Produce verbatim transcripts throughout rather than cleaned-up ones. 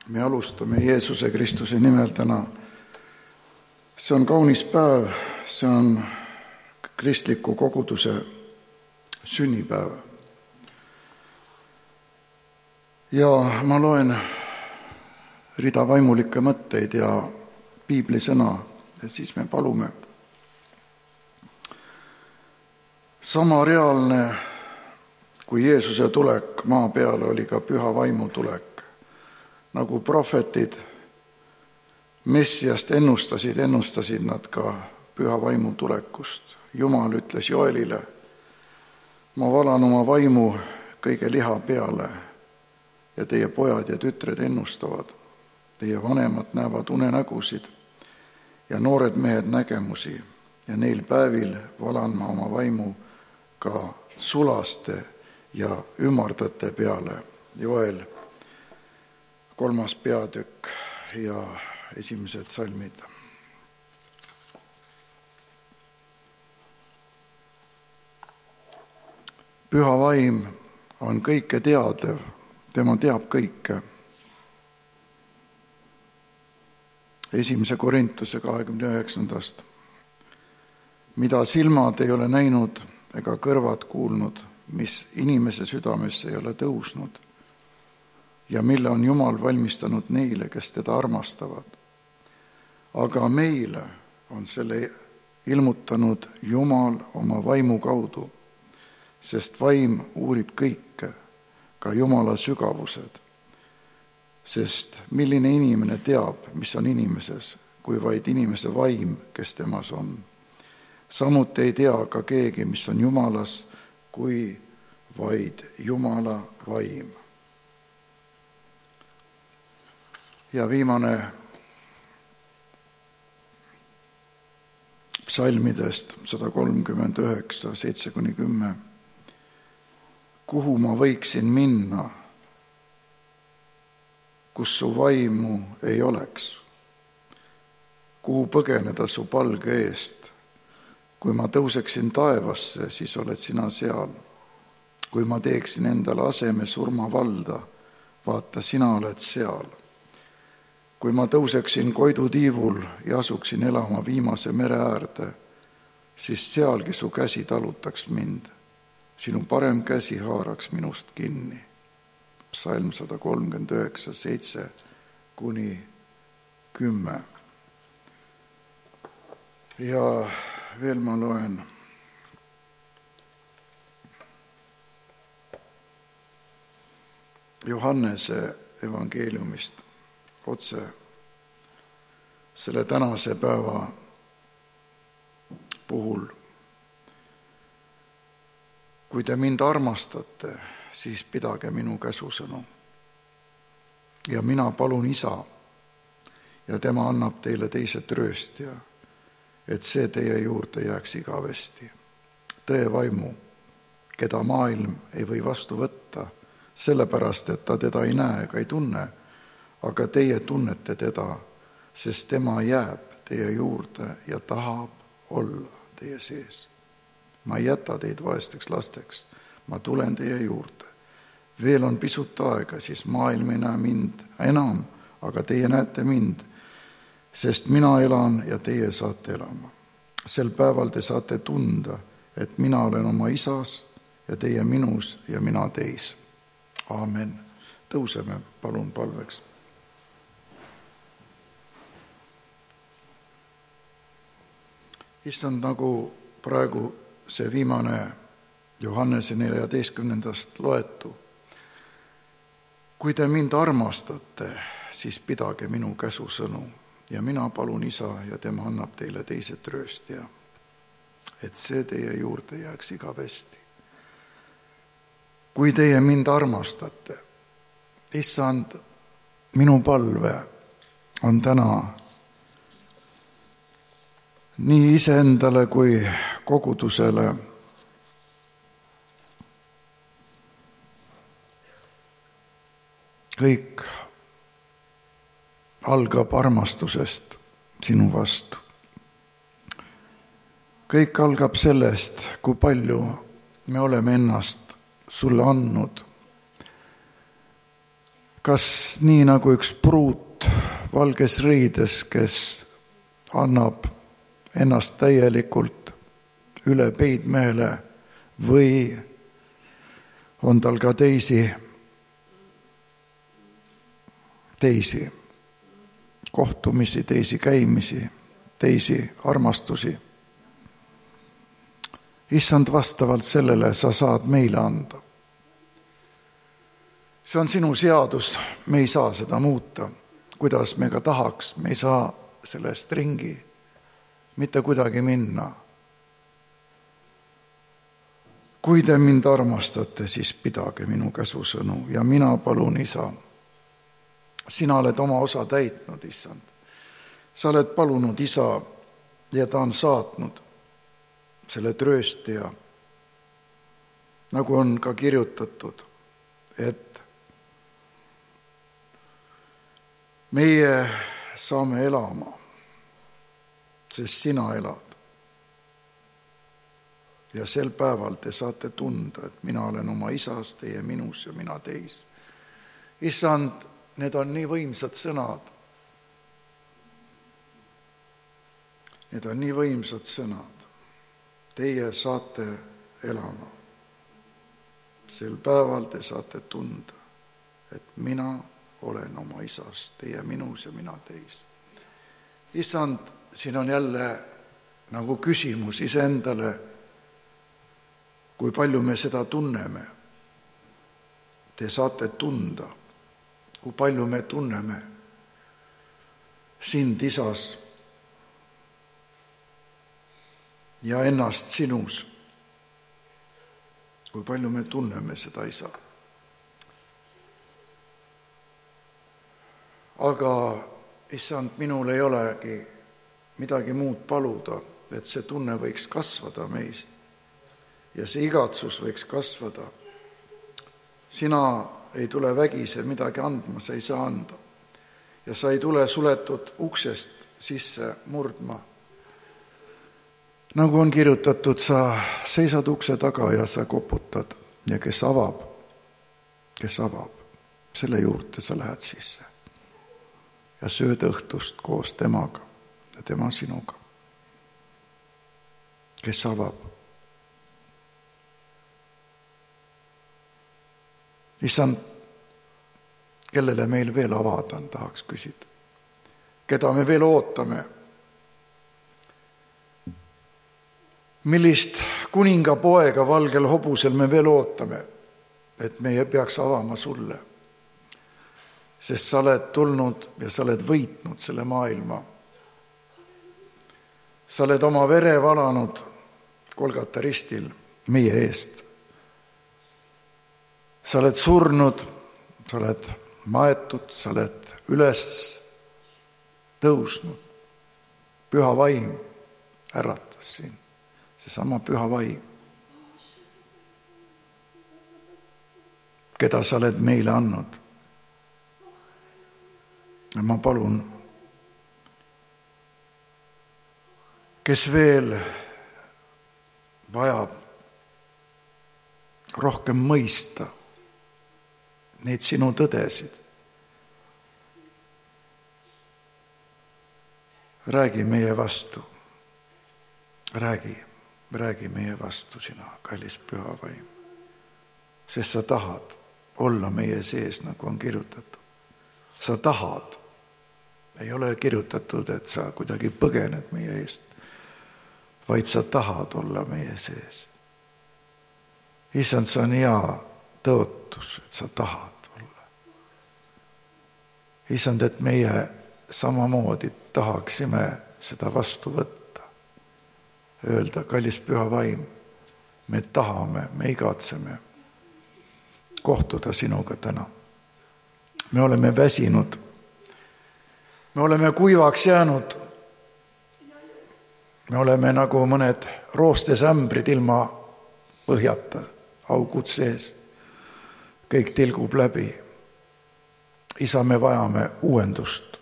Me alustame Jeesuse Kristuse nimel täna. See on kaunis päev, see on kristliku koguduse sünnipäev. Ja ma loen rida vaimulikke mõtteid ja piiblisõna, ja siis me palume. Sama reaalne kui Jeesuse tulek maa peale oli ka püha vaimu tulek. Nagu prohvetid Messiast ennustasid, ennustasid nad ka püha vaimu tulekust. Jumal ütles Joelile, ma valan oma vaimu kõige liha peale ja teie pojad ja tütred ennustavad. Teie vanemad näevad unenägusid ja noored mehed nägemusi ja neil päevil valan ma oma vaimu ka sulaste ja ümardate peale. Joel kolmas peatükk ja esimesed salmid. Püha vaim on kõike teadev, tema teab kõike. Esimese Korintuse kahekümne üheksandast. Mida silmad ei ole näinud ega kõrvad kuulnud, mis inimese südamesse ei ole tõusnud ja mille on Jumal valmistanud neile, kes teda armastavad. Aga meile on selle ilmutanud Jumal oma vaimu kaudu, sest vaim uurib kõike, ka Jumala sügavused. Sest milline inimene teab, mis on inimeses, kui vaid inimese vaim, kes temas on. Samuti ei tea ka keegi, mis on Jumalas, kui vaid Jumala vaim. Ja viimane psalmidest sada kolmkümmend üheksa, seitse kuni kümme. Kuhu ma võiksin minna, kus su vaimu ei oleks? Kuhu põgeneda su palge eest? Kui ma tõuseksin taevasse, siis oled sina seal. Kui ma teeksin endale aseme surmavalda, vaata, sina oled seal. Kui ma tõuseksin koidutiivul ja asuksin elama viimase mere äärde, siis sealgi su käsi talutaks mind. Sinu parem käsi haaraks minust kinni. Psalm sada kolmkümmend üheksa, seitse kuni kümme. Ja veel ma loen Johannese evangeeliumist otse selle tänase päeva puhul. Kui te mind armastate, siis pidage minu käsusõnu. Ja mina palun Isa, ja tema annab teile teise trööstja, et see teie juurde jääks igavesti. Tõe vaimu, keda maailm ei või vastu võtta, sellepärast, et ta teda ei näe ega ei tunne, aga teie tunnete teda, sest tema jääb teie juurde ja tahab olla teie sees. Ma ei jäta teid vaesteks lasteks, ma tulen teie juurde. Veel on pisut aega, siis maailm ei näe mind enam, aga teie näete mind, sest mina elan ja teie saate elama. Sel päeval te saate tunda, et mina olen oma Isas ja teie minus ja mina teis. Aamen. Tõuseme, palun palveks. Issand, nagu praegu see viimane Johannese neljateistkümnendast loetu. Kui te mind armastate, siis pidage minu käsusõnu ja mina palun Isa ja tema annab teile teise trööstja, et see teie juurde jääks igavesti. Kui teie mind armastate, Issand, minu palve on täna nii iseendale kui kogudusele kõik algab armastusest sinu vastu. Kõik algab sellest, kui palju me oleme ennast sulle andnud. kas nii nagu üks pruut valges riides, kes annab ennast täielikult üle peidmehele, või on tal ka teisi, teisi kohtumisi, teisi käimisi, teisi armastusi. Issand, vastavalt sellele sa saad meile anda. See on sinu seadus, me ei saa seda muuta, kuidas me ka tahaks, me ei saa sellest ringi mitte kuidagi minna. Kui te mind armastate, siis pidage minu käsusõnu ja mina palun, Isa. Sina oled oma osa täitnud, Issand. Sa oled palunud Isa ja ta on saatnud selle trööstija, nagu on ka kirjutatud, et meie saame elama, sest sina elad. Ja sel päeval te saate tunda, et mina olen oma Isas, teie minus ja mina teis. Issand, need on nii võimsad sõnad. Need on nii võimsad sõnad. Teie saate elama. Sel päeval te saate tunda, et mina olen oma Isas, teie minus ja mina teis. Issand, siin on jälle nagu küsimus iseendale, kui palju me seda tunneme. Te saate tunda, kui palju me tunneme sind, Isas, ja ennast sinus. Kui palju me tunneme seda, Isa. Aga, Issand, minul ei olegi midagi muud paluda, et see tunne võiks kasvada meist ja see igatsus võiks kasvada. Sina ei tule vägise midagi andma, sa ei saa anda. Ja sa ei tule suletud uksest sisse murdma. Nagu on kirjutatud, sa seisad ukse taga ja sa koputad ja kes avab, kes avab, selle juurde sa lähed sisse ja sööd õhtust koos temaga ja tema sinuga. Kes avab. Issand, kellele meil veel avada on, tahaks küsida. Keda me veel ootame? Millist kuninga poega valgel hobusel me veel ootame, et meie peaks avama sulle? Sest sa oled tulnud ja sa oled võitnud selle maailma. Sa oled oma vere valanud Golgata ristil meie eest. Sa oled surnud, sa oled maetud, sa oled üles tõusnud. Püha vaim äratas sind, seesama püha vaim, keda sa oled meile andnud. Ja ma palun, kes veel vajab rohkem mõista neid sinu tõdesid. Räägi meie vastu. Räägi, räägi meie vastu sina, kallis püha vaim. Sest sa tahad olla meie sees, nagu on kirjutatud. Sa tahad. Ei ole kirjutatud, et sa kuidagi põgened meie eest, vaid sa tahad olla meie sees. Issand, see on hea tõotus, et sa tahad olla. Issand, et meie samamoodi tahaksime seda vastu võtta. Öelda, kallis püha vaim, me tahame, me igatseme kohtuda sinuga täna. Me oleme väsinud, me oleme kuivaks jäänud, me oleme nagu mõned roostesämbrid ilma põhjata, augud sees. Kõik tilgub läbi. Isa, me vajame uuendust.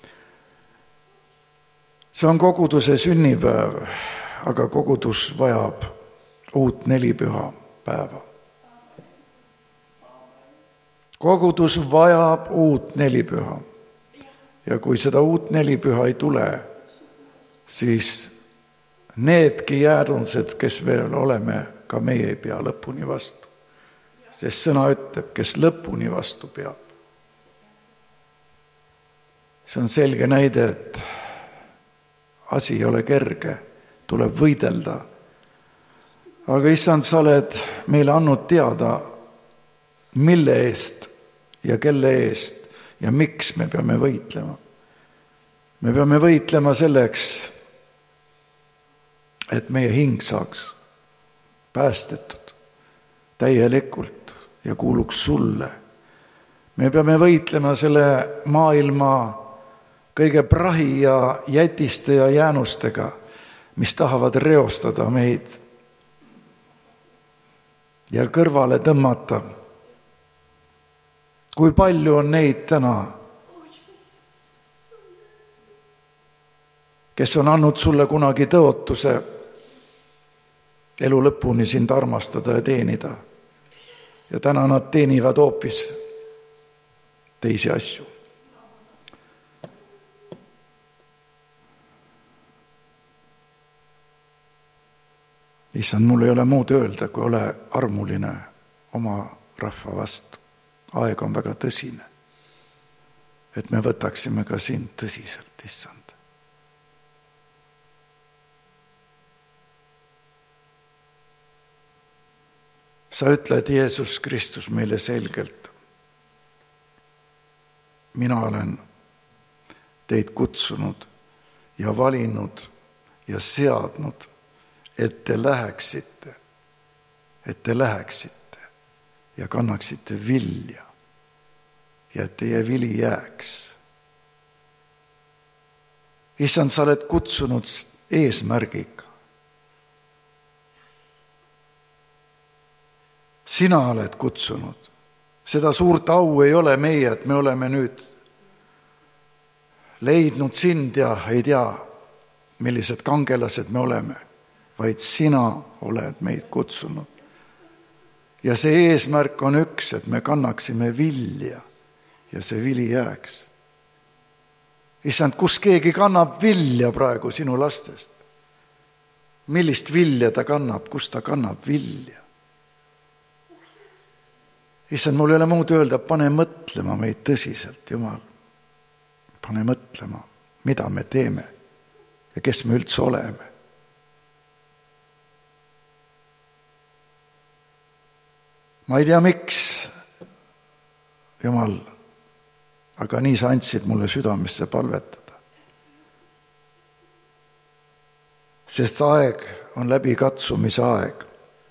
See on koguduse sünnipäev, aga kogudus vajab uut nelipüha päeva. kogudus vajab uut nelipüha. Ja kui seda uut nelipüha ei tule, siis needki jäädused, kes veel oleme, ka meie ei pea lõpuni vastu. Sest sõna ütleb, kes lõpuni vastu peab. See on selge näide, et asi ei ole kerge, tuleb võidelda. Aga issand, sa oled meile andnud teada, mille eest ja kelle eest ja miks me peame võitlema. Me peame võitlema selleks, et meie hing saaks päästetud täielikult ja kuuluks sulle. Me peame võitlema selle maailma kõige prahi ja jätiste ja jäänustega, mis tahavad reostada meid ja kõrvale tõmmata. Kui palju on neid täna, kes on andnud sulle kunagi tõotuse elu lõpuni sind armastada ja teenida. Ja täna nad teenivad hoopis teisi asju. Issand, mul ei ole muud öelda, kui ole armuline oma rahva vastu. Aeg on väga tõsine, et me võtaksime ka sind tõsiselt, issand. Sa ütled, Jeesus Kristus, meile selgelt. Mina olen teid kutsunud ja valinud ja seadnud, et te läheksite, et te läheksite ja kannaksite vilja ja et teie vili jääks. Issand, sa oled kutsunud eesmärgiga. Sina oled kutsunud. Seda suurt au ei ole meie, et me oleme nüüd leidnud sind ja ei tea, millised kangelased me oleme, vaid sina oled meid kutsunud. Ja see eesmärk on üks, et me kannaksime vilja ja see vili jääks. Issand, kus keegi kannab vilja praegu sinu lastest? Millist vilja ta kannab, kus ta kannab vilja? Issand, mul ei ole muud öelda, pane mõtlema meid tõsiselt, Jumal. Pane mõtlema, mida me teeme ja kes me üldse oleme. Ma ei tea, miks, Jumal, aga nii sa andsid mulle südamesse palvetada. Sest aeg on läbi katsumise aeg.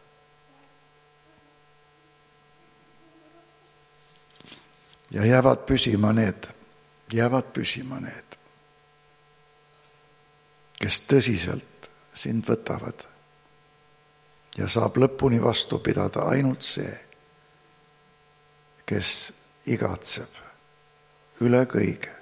Ja jäävad püsima need, jäävad püsima need, kes tõsiselt sind võtavad ja saab lõpuni vastu pidada ainult see, kes igatseb üle kõige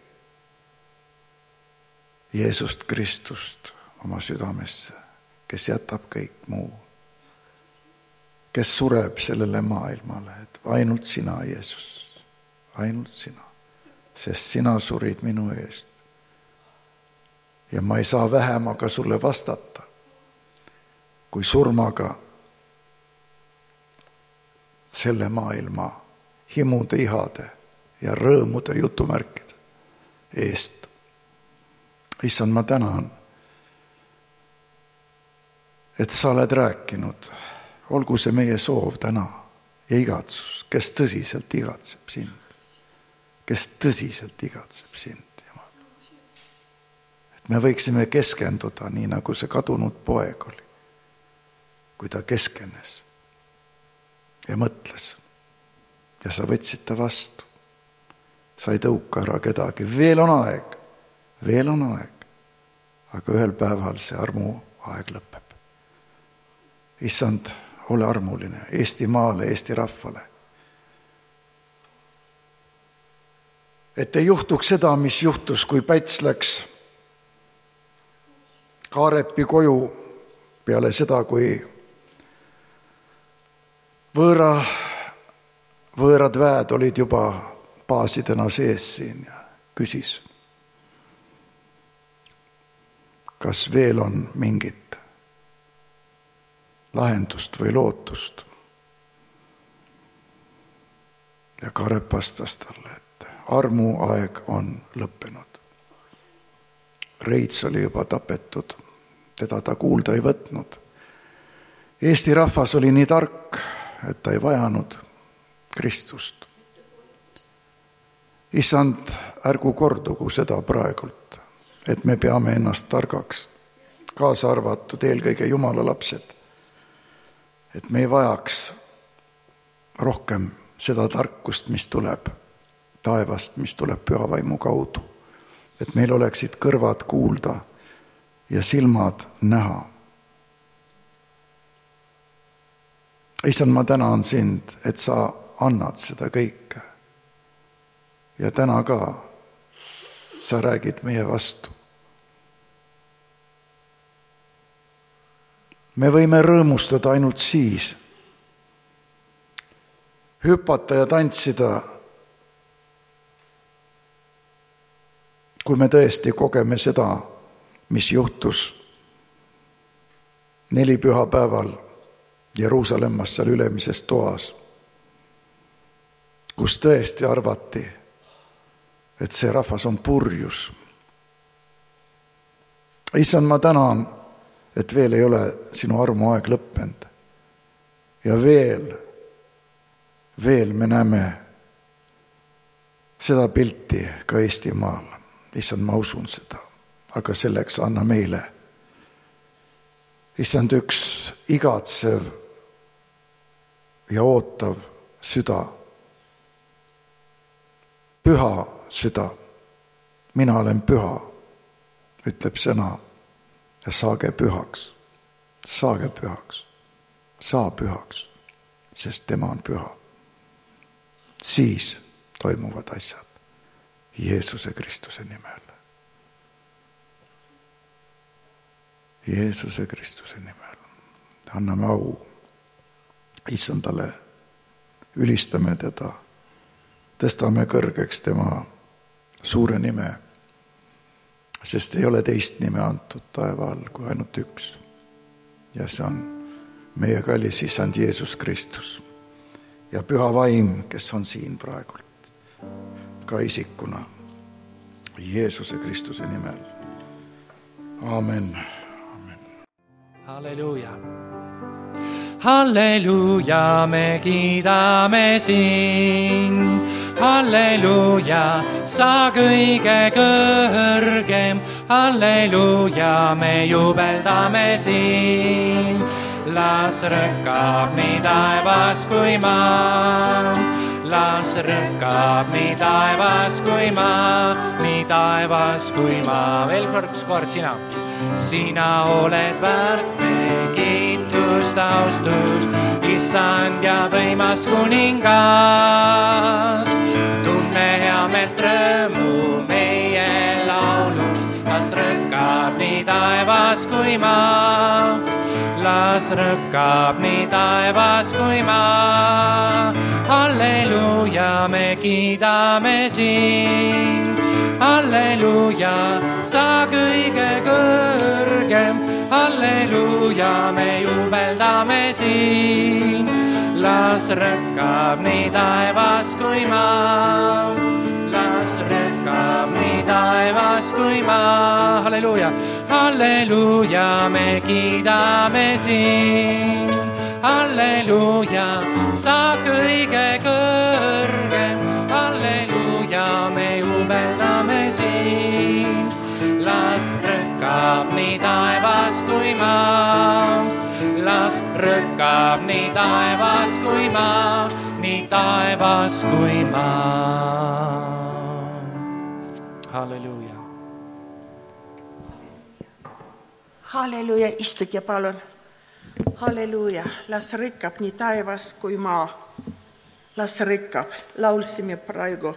Jeesust Kristust oma südamesse, kes jätab kõik muu, kes sureb sellele maailmale, et ainult sina, Jeesus, ainult sina, sest sina surid minu eest. Ja ma ei saa vähemaga sulle vastata, kui surmaga selle maailma himude, ihade ja rõõmude jutumärkide eest. Issand, ma tänan, et sa oled rääkinud, olgu see meie soov täna ja igatsus, kes tõsiselt igatseb sind. kes tõsiselt igatseb sind, Jumal. Et me võiksime keskenduda nii, nagu see kadunud poeg oli, kui ta keskenes ja mõtles ja sa võtsid ta vastu. Sa ei tõuka ära kedagi. Veel on aeg, veel on aeg, aga ühel päeval see armu aeg lõpeb. Issand, ole armuline Eesti maale, Eesti rahvale. Et ei juhtuks seda, mis juhtus, kui Päts läks Kaarepi koju peale seda, kui võõra võõrad väed olid juba baasidena sees siin ja küsis, kas veel on mingit lahendust või lootust. Ja Karep vastas talle, et armuaeg on lõppenud. Reits oli juba tapetud, teda ta kuulda ei võtnud. Eesti rahvas oli nii tark, et ta ei vajanud Kristust. Issand, ärgu kordugu seda praegult, et me peame ennast targaks, kaasa arvatud eelkõige Jumala lapsed, et me ei vajaks rohkem seda tarkust, mis tuleb taevast, mis tuleb püha vaimu kaudu, et meil oleksid kõrvad kuulda ja silmad näha. Issand, ma tänan sind, et sa annad seda kõike. Ja täna ka sa räägid meie vastu. Me võime rõõmustada ainult siis, hüpata ja tantsida, kui me tõesti kogeme seda, mis juhtus neli pühapäeval Jeruusalemmas seal ülemises toas, kus tõesti arvati, et see rahvas on purjus. Issand, ma tänan, et veel ei ole sinu armuaeg lõppenud. Ja veel, veel me näeme seda pilti ka Eestimaal. Issand, ma usun seda, aga selleks anna meile. Issand, üks igatsev ja ootav süda, püha süda. Mina olen püha, ütleb sõna, ja saage pühaks, saage pühaks, saa pühaks, sest tema on püha. Siis toimuvad asjad Jeesuse Kristuse nimel. Jeesuse Kristuse nimel. Anname au Issandale, ülistame teda, tõstame kõrgeks tema suure nime, sest ei ole teist nime antud taeva all kui ainult üks. Ja see on meie kallis Issand Jeesus Kristus ja püha vaim, kes on siin praegult ka isikuna Jeesuse Kristuse nimel. Amen. Amen. Halleluuja. Halleluuja, me kiidame sind. Halleluuja, sa kõige kõrgem. Halleluuja, me jubeldame sind. Las rõkkab nii taevas kui maa. Las rõkkab nii taevas kui maa. Nii taevas kui maa. Veel kord, kord sina. Sina oled väärt kiitust, austust, Issand ja võimas kuningas. Tunne hea meelt rõõmu meie laulust, las rõkkab nii taevas kui maa. Las rõkkab nii taevas kui maa. Halleluuja, me kiidame sind. Halleluuja, sa kõige kõrgem. Halleluuja, me jubeldame sind. Las rõkkab nii taevas kui maa. Las rõkkab nii taevas kui maa. Halleluuja, halleluuja, me kiidame sind. Halleluuja, sa kõige kõrgem. Halleluuja, me jubeldame sind. Las rõkkab nii taevas kui maa. Las rõkkab nii taevas kui maa. Nii taevas kui maa. Halleluuja. Halleluuja, istuge palun. Halleluuja, las rõkkab nii taevas kui maa. Las rõkkab, laulsime praegu,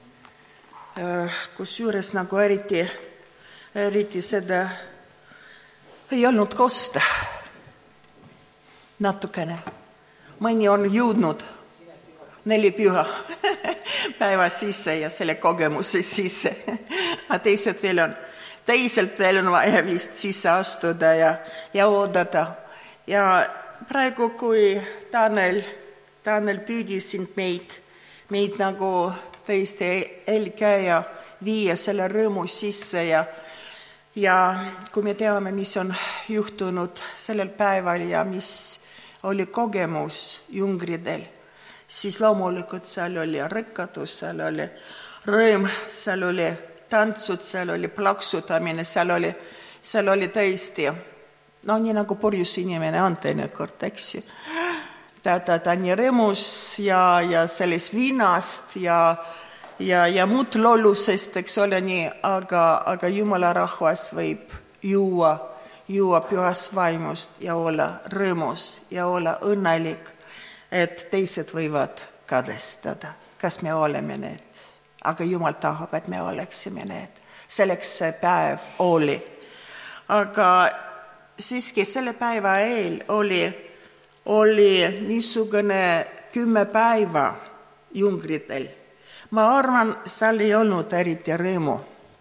kus juures nagu eriti, eriti seda ei olnud kosta. Natukene. Mõni on jõudnud, neli püha päeva sisse ja selle kogemuse sisse. Aga teised veel on, teiselt veel on vaja vist sisse astuda ja, ja oodata. Ja praegu, kui Tanel, Tanel püüdis sind meid, meid nagu tõesti eelkäija viia selle rõõmu sisse ja Ja kui me teame, mis on juhtunud sellel päeval ja mis oli kogemus jungridel, siis loomulikult seal oli rõkkatus, seal oli rõõm, seal oli tantsud, seal oli plaksutamine, seal oli, seal oli tõesti, no nii nagu purjus inimene on teinekord, eks ju. Ta, ta, ta nii rõõmus ja, ja selles viinast ja Ja, ja muud lollusest, eks ole nii, aga, aga Jumala rahvas võib juua, juua pühas vaimust ja olla rõõmus ja olla õnnelik, et teised võivad kadestada, kas me oleme need. Aga Jumal tahab, et me oleksime need. Selleks see päev oli. Aga siiski selle päeva eel oli, oli niisugune kümme päeva jungritel. Ma arvan, seal ei olnud eriti rõõmu.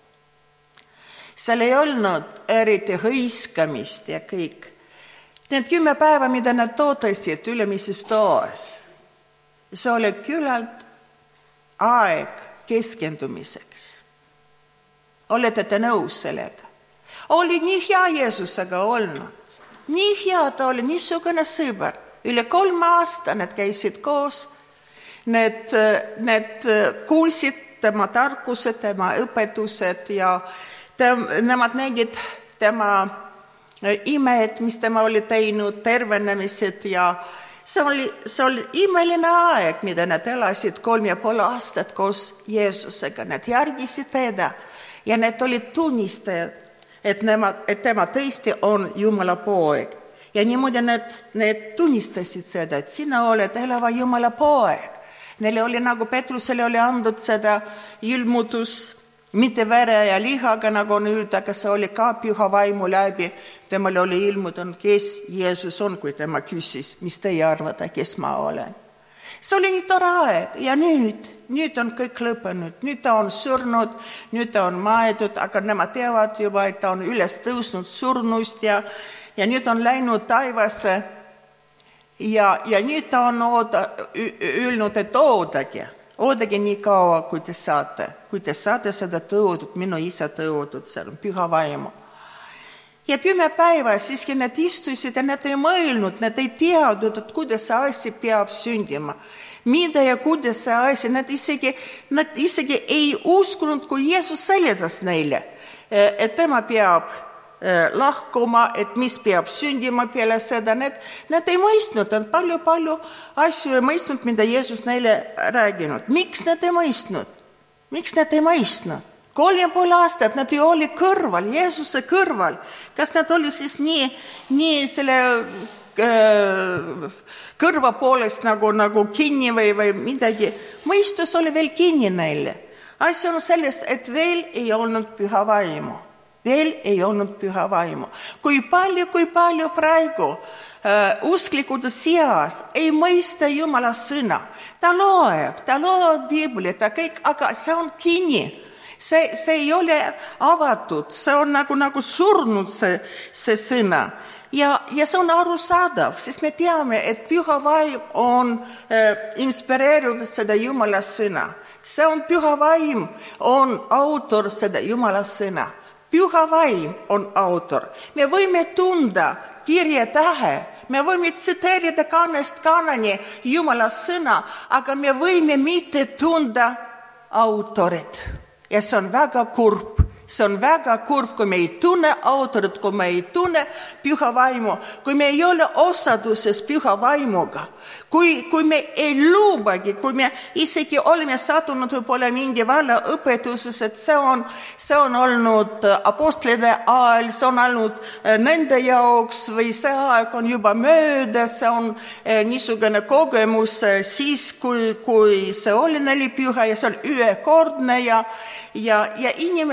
Seal ei olnud eriti hõiskamist ja kõik. Need kümme päeva, mida nad tootasid ülemises toas, see oli küllalt aeg keskendumiseks. Olete te nõus sellega? Oli nii hea Jeesusega olnud. Nii hea ta oli, niisugune sõber. Üle kolm aasta nad käisid koos. Need, need kuulsid tema tarkused, tema õpetused ja tem, nemad nägid tema imed, mis tema oli teinud, tervenemised ja see oli, see oli imeline aeg, mida nad elasid kolm ja pool aastat koos Jeesusega. Nad järgisid teda ja need olid tunnistajad, et, nemad, et tema tõesti on Jumala poeg. Ja niimoodi need, need tunnistasid seda, et sina oled elava Jumala poeg. Neile oli nagu Petrusele oli andud seda ilmutus, mitte vere ja lihaga nagu nüüd, aga see oli ka püha vaimu läbi. Temale oli ilmunud, kes Jeesus on, kui tema küsis, mis teie arvate, kes ma olen. See oli nii tore aeg ja nüüd, nüüd on kõik lõppenud. Nüüd ta on surnud, nüüd ta on maetud, aga nemad teavad juba, et ta on üles tõusnud surnust ja, ja nüüd on läinud taevasse. Ja, ja nüüd ta on ooda, ülnud, et oodage, oodage nii kaua, kui te saate, kui te saate seda tõodud, minu isa tõodud, seal on püha vaimu. Ja kümme päeva siiski nad istusid ja nad ei mõelnud, nad ei teadnud, et kuidas see asi peab sündima. Mida ja kuidas see asi, nad isegi, nad isegi ei uskunud, kui Jeesus seletas neile, et tema peab lahkuma, et mis peab sündima peale seda. Need, need ei mõistnud, nad palju-palju asju ei mõistnud, mida Jeesus neile rääginud. Miks nad ei mõistnud? Miks nad ei mõistnud? Kolm ja pool aastat nad ju oli kõrval, Jeesuse kõrval. Kas nad oli siis nii, nii selle äh, kõrva poolest nagu, nagu kinni või, või midagi? Mõistus oli veel kinni neile. Asi on sellest, et veel ei olnud püha vaimu. Veel ei olnud püha vaimu. Kui palju, kui palju praegu äh, usklikud seas ei mõista Jumala sõna. Ta loeb, ta loeb Piiblit, ta kõik, aga see on kinni. See, see ei ole avatud, see on nagu, nagu surnud see, see sõna. Ja, ja see on arusaadav, sest me teame, et püha vaim on äh, inspireerinud seda Jumala sõna. See on püha vaim, on autor seda Jumala sõna. Püha vaim on autor. Me võime tunda kirje tähe, me võime tsiteerida kannest kannani Jumala sõna, aga me võime mitte tunda autorit. Ja see on väga kurb. See on väga kurb, kui me ei tunne autorit, kui me ei tunne püha vaimu, kui me ei ole osaduses püha vaimuga, kui, kui me ei lubagi, kui me isegi oleme sattunud võib-olla mingi vale õpetuses, et see on, see on olnud apostlide ajal, see on olnud nende jaoks või see aeg on juba mööda, see on niisugune kogemus siis, kui, kui see oli neli püha ja see on ühekordne ja Ja, ja inimesed uskavad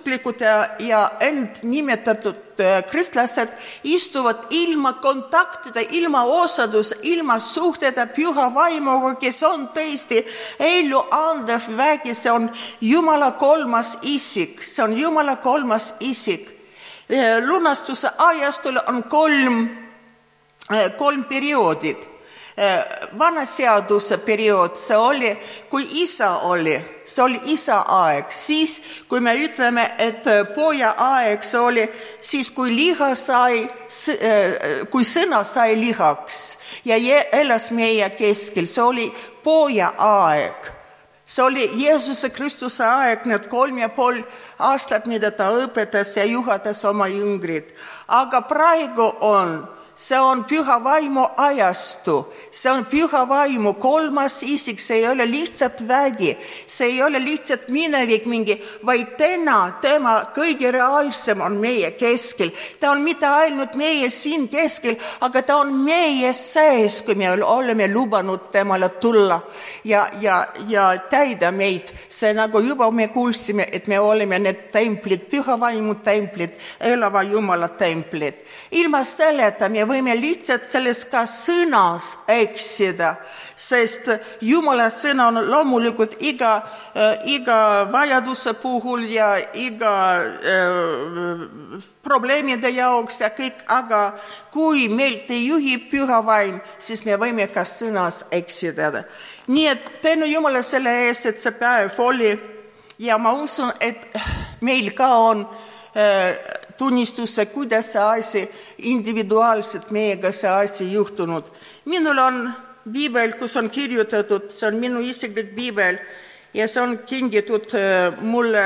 usklikud ja, ja end nimetatud kristlased istuvad ilma kontaktide, ilma osadus, ilma suhteda püha vaimuga, kes on tõesti elu andev vägi, see on Jumala kolmas isik, see on Jumala kolmas isik. Lunastuse ajastul on kolm, kolm perioodid. Vana seaduse periood, see oli, kui isa oli, see oli isa aeg, siis kui me ütleme, et poja aeg, see oli siis, kui liha sai, kui sõna sai lihaks ja elas meie keskel, see oli poja aeg. See oli Jeesuse Kristuse aeg, need kolm ja pool aastat, mida ta õpetas ja juhatas oma jüngrid. Aga praegu on see on püha vaimu ajastu, see on püha vaimu kolmas isik, see ei ole lihtsalt vägi, see ei ole lihtsalt minevik mingi, vaid täna tema kõige reaalsem on meie keskel. Ta on mitte ainult meie siin keskel, aga ta on meie sees, kui me oleme lubanud temale tulla ja, ja, ja täida meid. See nagu juba me kuulsime, et me oleme need templid, püha vaimu templid, elava Jumala templid. Ilma selleta me võime lihtsalt selles ka sõnas eksida, sest Jumala sõna on loomulikult iga, iga vajaduse puhul ja iga äh, probleemide jaoks ja kõik, aga kui meilt ei juhi püha vaim, siis me võime ka sõnas eksida. Nii et tänu Jumala selle eest, et see päev oli ja ma usun, et meil ka on äh, tunnistuse, kuidas see asi individuaalselt meiega see asi juhtunud. Minul on piibel, kus on kirjutatud, see on minu isiklik piibel ja see on kingitud mulle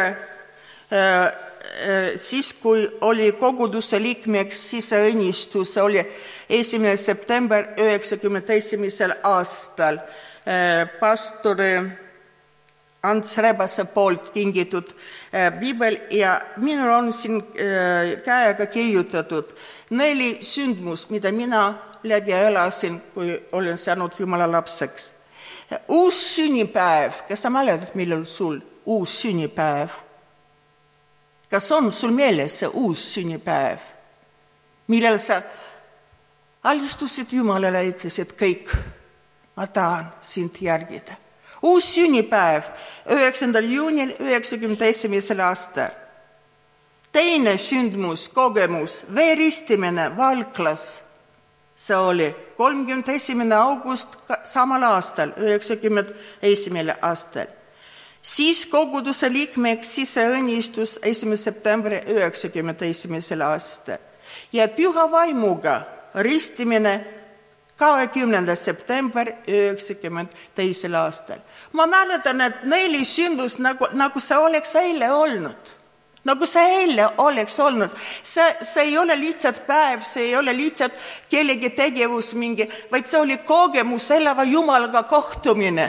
siis, kui oli koguduse liikmeks siseõnnistus, see oli esimene september üheksakümmend esimesel aastal pastori Ants Rebase poolt kingitud piibel ja minul on siin käega kirjutatud neli sündmust, mida mina läbi elasin, kui olen saanud Jumala lapseks. Uus sünnipäev, kas sa mäletad, millal sul uus sünnipäev? Kas on sul meeles see uus sünnipäev, millal sa alistusid Jumalale ja ütlesid kõik, ma tahan sind järgida? Uus sünnipäev üheksandal juunil üheksakümmend esimesel aastal. Teine sündmus, kogemus, veeristimine Valklas. See oli kolmkümmend esimene august samal aastal, üheksakümmend esimesel aastal. Siis koguduse liikmeks siseõnnistus esimene september üheksakümmend esimesel aastal. Ja püha vaimuga ristimine kakskümmend september üheksakümmend teisel aastal. Ma mäletan, et neli sündmust nagu, nagu see oleks eile olnud. Nagu see eile oleks olnud. See, see ei ole lihtsalt päev, see ei ole lihtsalt kellegi tegevus mingi, vaid see oli kogemus elava Jumalaga kohtumine.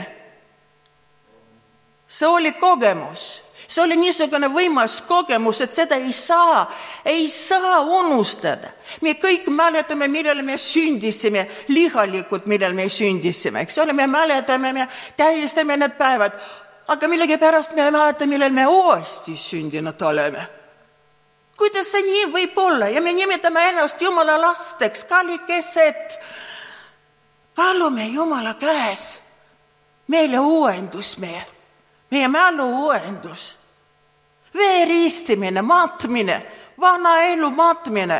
See oli kogemus. See oli niisugune võimas kogemus, et seda ei saa, ei saa unustada. Me kõik mäletame, millal me sündisime, lihalikud, millal me sündisime. Eks ole, me mäletame, me tähistame need päevad, aga millegi pärast me mäletame, millal me uuesti sündinud oleme. Kuidas see nii võib olla? Ja me nimetame ennast Jumala lasteks, kallikesed. Palume Jumala käes meile uuendus meie. Meie mälu uuendus, veeristimine, maatmine, vana elu maatmine,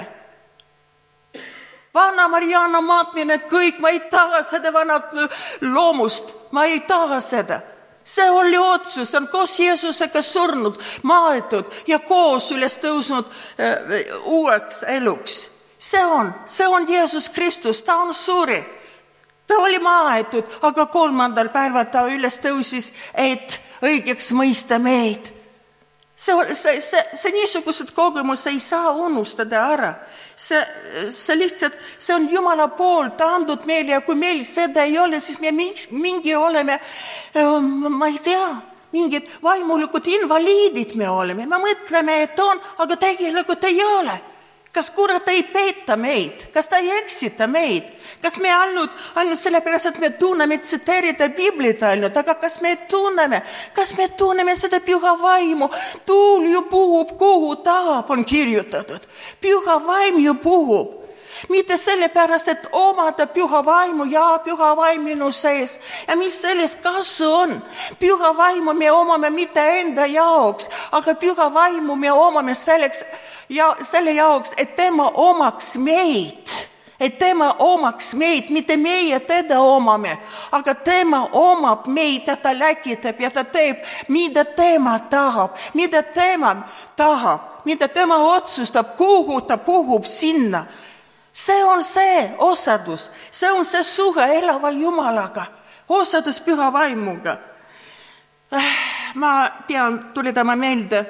vana Mariana maatmine, kõik, ma ei taha seda vanat loomust, ma ei taha seda. See oli otsus, on koos Jeesusega surnud, maetud ja koos üles tõusnud äh, uueks eluks. See on, see on Jeesus Kristus, ta on suuri. Ta oli maetud, aga kolmandal päeval ta üles tõusis, et õigeks mõista meid. See, see, see, see niisugused kogemus ei saa unustada ära. See, see lihtsalt, see on Jumala poolt andnud meile ja kui meil seda ei ole, siis me mingi oleme, ma ei tea, mingid vaimulikud invaliidid me oleme. Me mõtleme, et on, aga tegelikult ei ole. Kas kurat ei peeta meid? Kas ta ei eksita meid? Kas me ainult, ainult sellepärast, et me tunneme tsiteerida Biiblit ainult, aga kas me tunneme, kas me tunneme seda püha vaimu? Tuul ju puhub, kuhu tahab, on kirjutatud. Püha vaim ju puhub. Mitte sellepärast, et omada püha vaimu ja püha vaim minu sees. Ja mis sellest kasu on? Püha vaimu me omame mitte enda jaoks, aga püha vaimu me omame selleks, ja selle jaoks, et tema omaks meid. Et tema omaks meid, mitte meie teda omame, aga tema omab meid ja ta läkitab ja ta teeb, mida tema tahab, mida tema tahab, mida tema otsustab, kuhu ta puhub sinna. See on see osadus, see on see suhe elava Jumalaga, osadus püha vaimuga. Ma pean tuletama meelde,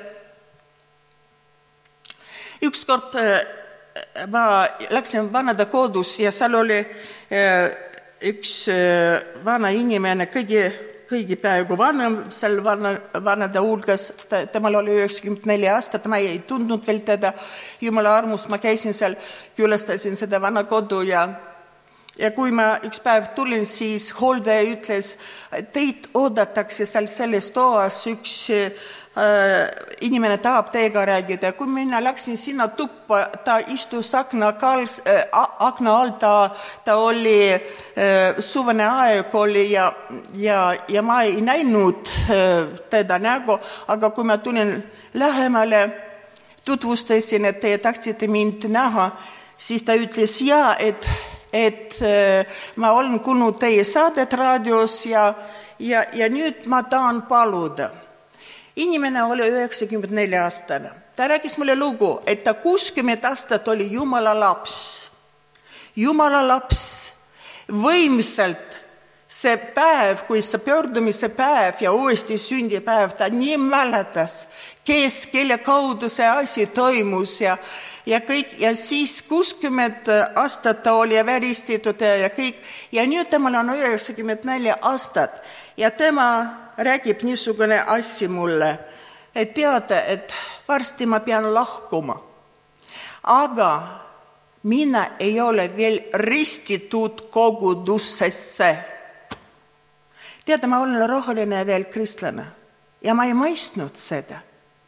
ükskord ma läksin vanade kodus ja seal oli üks vana inimene, kõigi, kõigi peaaegu vanem seal vana, vanade hulgas, temal oli üheksakümmend neli aastat, ma ei tundnud veel teda Jumala armust, ma käisin seal, külastasin seda vana kodu ja, ja kui ma üks päev tulin, siis hooldaja ütles, teid oodatakse seal selles toas üks inimene tahab teiega räägida. Kui mina läksin sinna tuppa, ta istus akna, kals, äh, akna all, ta, ta oli äh, suvene aeg oli ja, ja, ja ma ei näinud äh, teda nägu, aga kui ma tulin lähemale, tutvustasin, et te tahtsite mind näha, siis ta ütles ja, et, et äh, ma olen kuulnud teie saadet raadios ja, ja, ja nüüd ma tahan paluda. Inimene oli üheksakümmend neli aastane. Ta rääkis mulle lugu, et ta kuuskümmend aastat oli Jumala laps. Jumala laps võimsalt see päev, kui see pöördumise päev ja uuesti sündipäev, ta nii mäletas, kes, kelle kaudu see asi toimus ja, ja kõik. Ja siis kuuskümmend aastat ta oli väristatud ja kõik. Ja nüüd temal on üheksakümmend neli aastat ja tema räägib niisugune asja mulle, et teada, et varsti ma pean lahkuma. Aga mina ei ole veel ristitud kogudusesse. Teada, ma olen roheline veel kristlane ja ma ei mõistnud seda.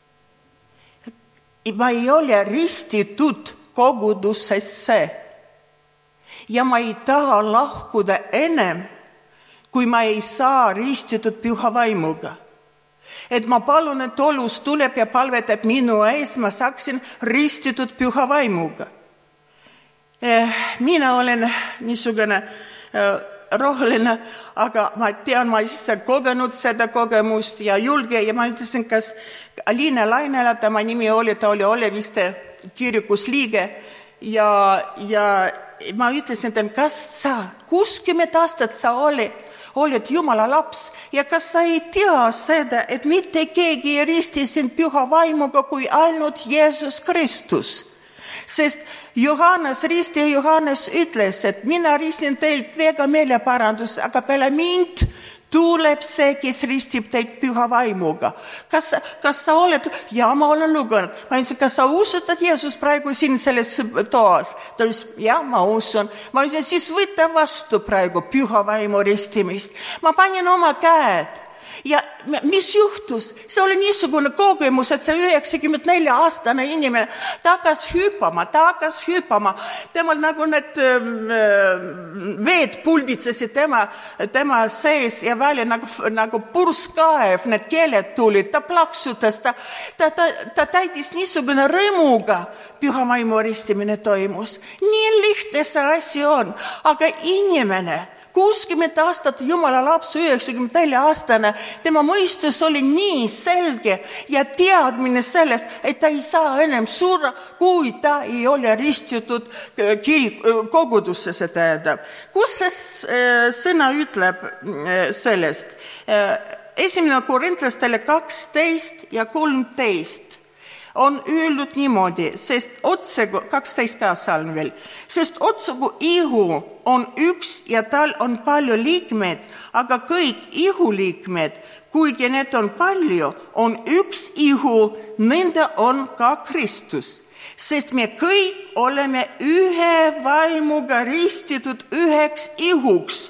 Ma ei ole ristitud kogudusesse ja ma ei taha lahkuda ennem, kui ma ei saa ristitud püha vaimuga. Et ma palun, et olus tuleb ja palvetab minu ees, ma saaksin ristitud püha vaimuga. Mina olen niisugune roheline, aga ma tean, ma ise kogenud seda kogemust ja julge ja ma ütlesin, kas Liina Lainela, tema nimi oli, ta oli Oleviste kirikus liige ja, ja ma ütlesin, et kas sa kuuskümmend aastat sa oli oled Jumala laps ja kas sa ei tea seda, et mitte keegi ei risti sind püha vaimuga kui ainult Jeesus Kristus. Sest Johannes, risti Johannes ütles, et mina ristin teilt veega meeleparandus, aga peale mind tuleb see, kes ristib teid püha vaimuga. Kas, kas sa oled, ja ma olen lugenud, ma ütlesin, kas sa usud, et Jeesus praegu siin selles toas? Ta ütles, ja ma usun. Ma ütlesin, siis võta vastu praegu püha vaimu ristimist. Ma panin oma käed. Ja mis juhtus? See oli niisugune kogemus, et see üheksakümmend neli aastane inimene, ta hakkas hüppama, ta hakkas hüppama. Temal nagu need veed pulbitsesid tema, tema sees ja välja nagu, nagu purskaev, need keeled tulid, ta plaksutas, ta, ta, ta, ta täitis niisugune rõõmuga. Püha vaimu ristimine toimus. Nii lihtne see asi on, aga inimene kuuskümmend aastat Jumala laps, üheksakümmend neli aastane, tema mõistus oli nii selge ja teadmine sellest, et ta ei saa enam surra, kui ta ei ole ristitud kirik, kogudusse, see tähendab. Kus see sõna ütleb sellest? Esimene Korintlastele kaksteist ja kolmteist on öeldud niimoodi, sest otsegu, kaksteist ka salm veel, sest otsegu ihu on üks ja tal on palju liikmed, aga kõik ihuliikmed, kuigi need on palju, on üks ihu, nende on ka Kristus. sest me kõik oleme ühe vaimuga ristitud üheks ihuks.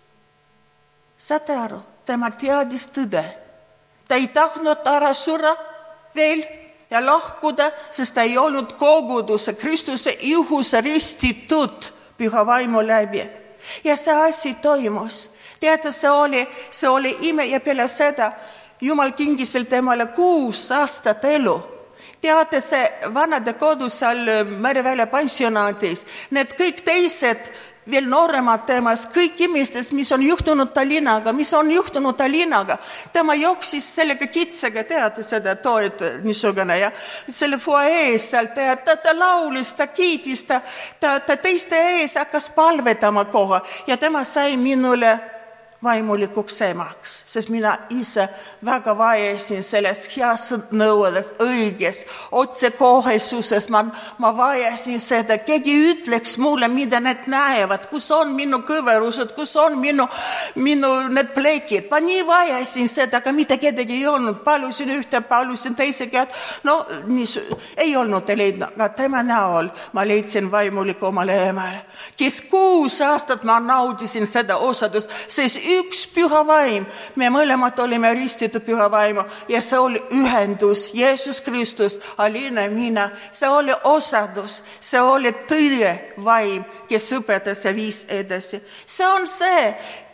Saate aru, tema teadis tõde. Ta ei tahtnud ära surra veel ja lahkuda, sest ta ei olnud koguduse Kristuse ihus ristitud püha vaimu läbi. Ja see asi toimus. Teate, see oli, see oli ime ja peale seda Jumal kingis veel temale kuus aastat elu. Teate, see vanade kodus seal Merevälja pensionaadis, need kõik teised veel nooremad temas, kõik imistes, mis on juhtunud Tallinnaga, mis on juhtunud Tallinnaga. Tema jooksis sellega kitsaga, teate seda toed niisugune ja selle fuaees seal, ta, ta, ta laulis, ta kiitis, ta, ta, ta teiste ees hakkas palvetama koha ja tema sai minule vaimulikuks emaks, sest mina ise väga vajasin selles heas nõudes, õiges, otsekohesuses. Ma, ma vajasin seda, keegi ütleks mulle, mida need näevad, kus on minu kõverused, kus on minu, minu need plekid. Ma nii vajasin seda, aga mitte kedagi ei olnud. Palusin ühte, palusin teise käed. No, nii, ei olnud leidnud, aga tema näol ma leidsin vaimuliku omale emale, kes kuus aastat ma naudisin seda osadust, sest üks püha vaim, me mõlemad olime ristitud püha vaimu ja see oli ühendus, Jeesus Kristus, Alina, mina, see oli osadus, see oli tõde vaim, kes õpetas ja viis edasi. See on see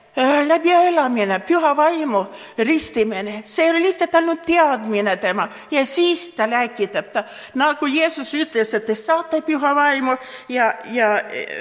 läbi elamine, püha vaimu ristimine, see oli lihtsalt ainult teadmine tema ja siis ta läkitab ta, nagu Jeesus ütles, et te saate püha vaimu ja, ja,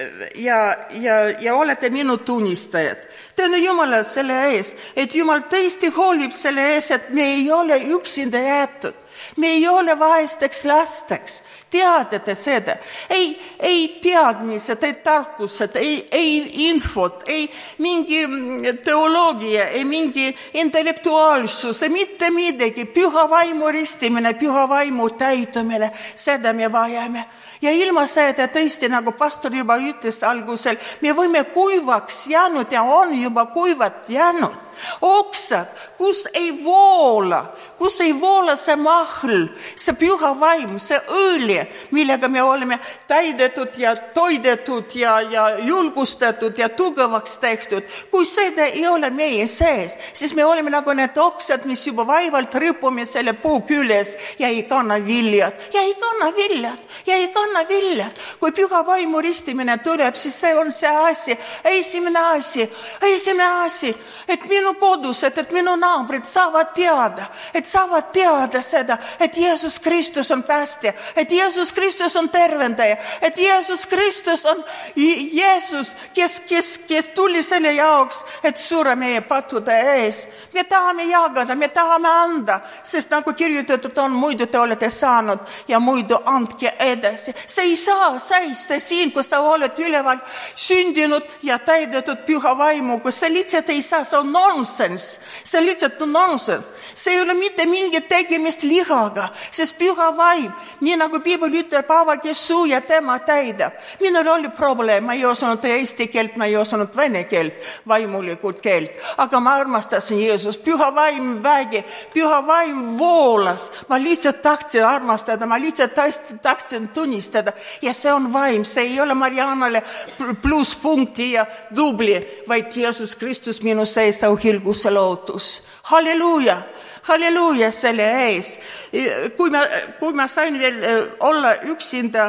ja, ja, ja olete minu tunnistajad. Tänu Jumala selle ees, et Jumal tõesti hoolib selle ees, et me ei ole üksinda jäetud. Me ei ole vaesteks lasteks. Teadete seda. Ei, ei teadmised, ei tarkused, ei, ei infot, ei mingi teoloogia, ei mingi intellektuaalsus, ei mitte midagi. Püha vaimu ristimine, püha vaimu täitumine, seda me vajame. Ja ilma seda tõesti, nagu pastor juba ütles algusel, me võime kuivaks jäänud ja on juba kuivat jäänud. Oksad, kus ei voola, kus ei voola see mahl, see püha vaim, see õli, millega me oleme täidetud ja toidetud ja, ja julgustatud ja tugevaks tehtud. Kui seda ei ole meie sees, siis me oleme nagu need oksad, mis juba vaivalt rõpume selle puu küles ja ei kanna viljad, ja ei kanna viljad, ja ei kanna viljad. Kui püha vaimu ristimine tuleb, siis see on see asi, esimene asi, esimene asi, et minu kodused, et minu naabrid saavad teada, et saavad teada seda, et Jeesus Kristus on päästja, et Jeesus Kristus on tervendaja, et Jeesus Kristus on Jeesus, kes, kes, kes tuli selle jaoks, et surra meie pattude ees. Me tahame jagada, me tahame anda, sest nagu kirjutatud on, muidu te olete saanud ja muidu andke edasi. See ei saa seista siin, kus sa oled üleval sündinud ja täidetud püha vaimuga. See lihtsalt ei saa, see on nonsense. See lihtsalt on nonsense. See ei ole mitte mingi tegemist lihaga, sest püha vaim, nii nagu Piibel ütleb, avage suu ja tema täidab. Minul oli probleem, ma ei osanud eesti keelt, ma ei osanud vene keelt, vaimulikult keelt, aga ma armastasin Jeesus, püha vaim vägi, püha vaim voolas, ma lihtsalt tahtsin armastada, ma lihtsalt tahtsin tunnistada ja see on vaim, see ei ole Mariannale plusspunkti ja dubli, vaid Jeesus Kristus minu sees au hilguse lootus. Halleluuja! Halleluuja selle ees. Kui ma, kui ma sain veel olla üksinda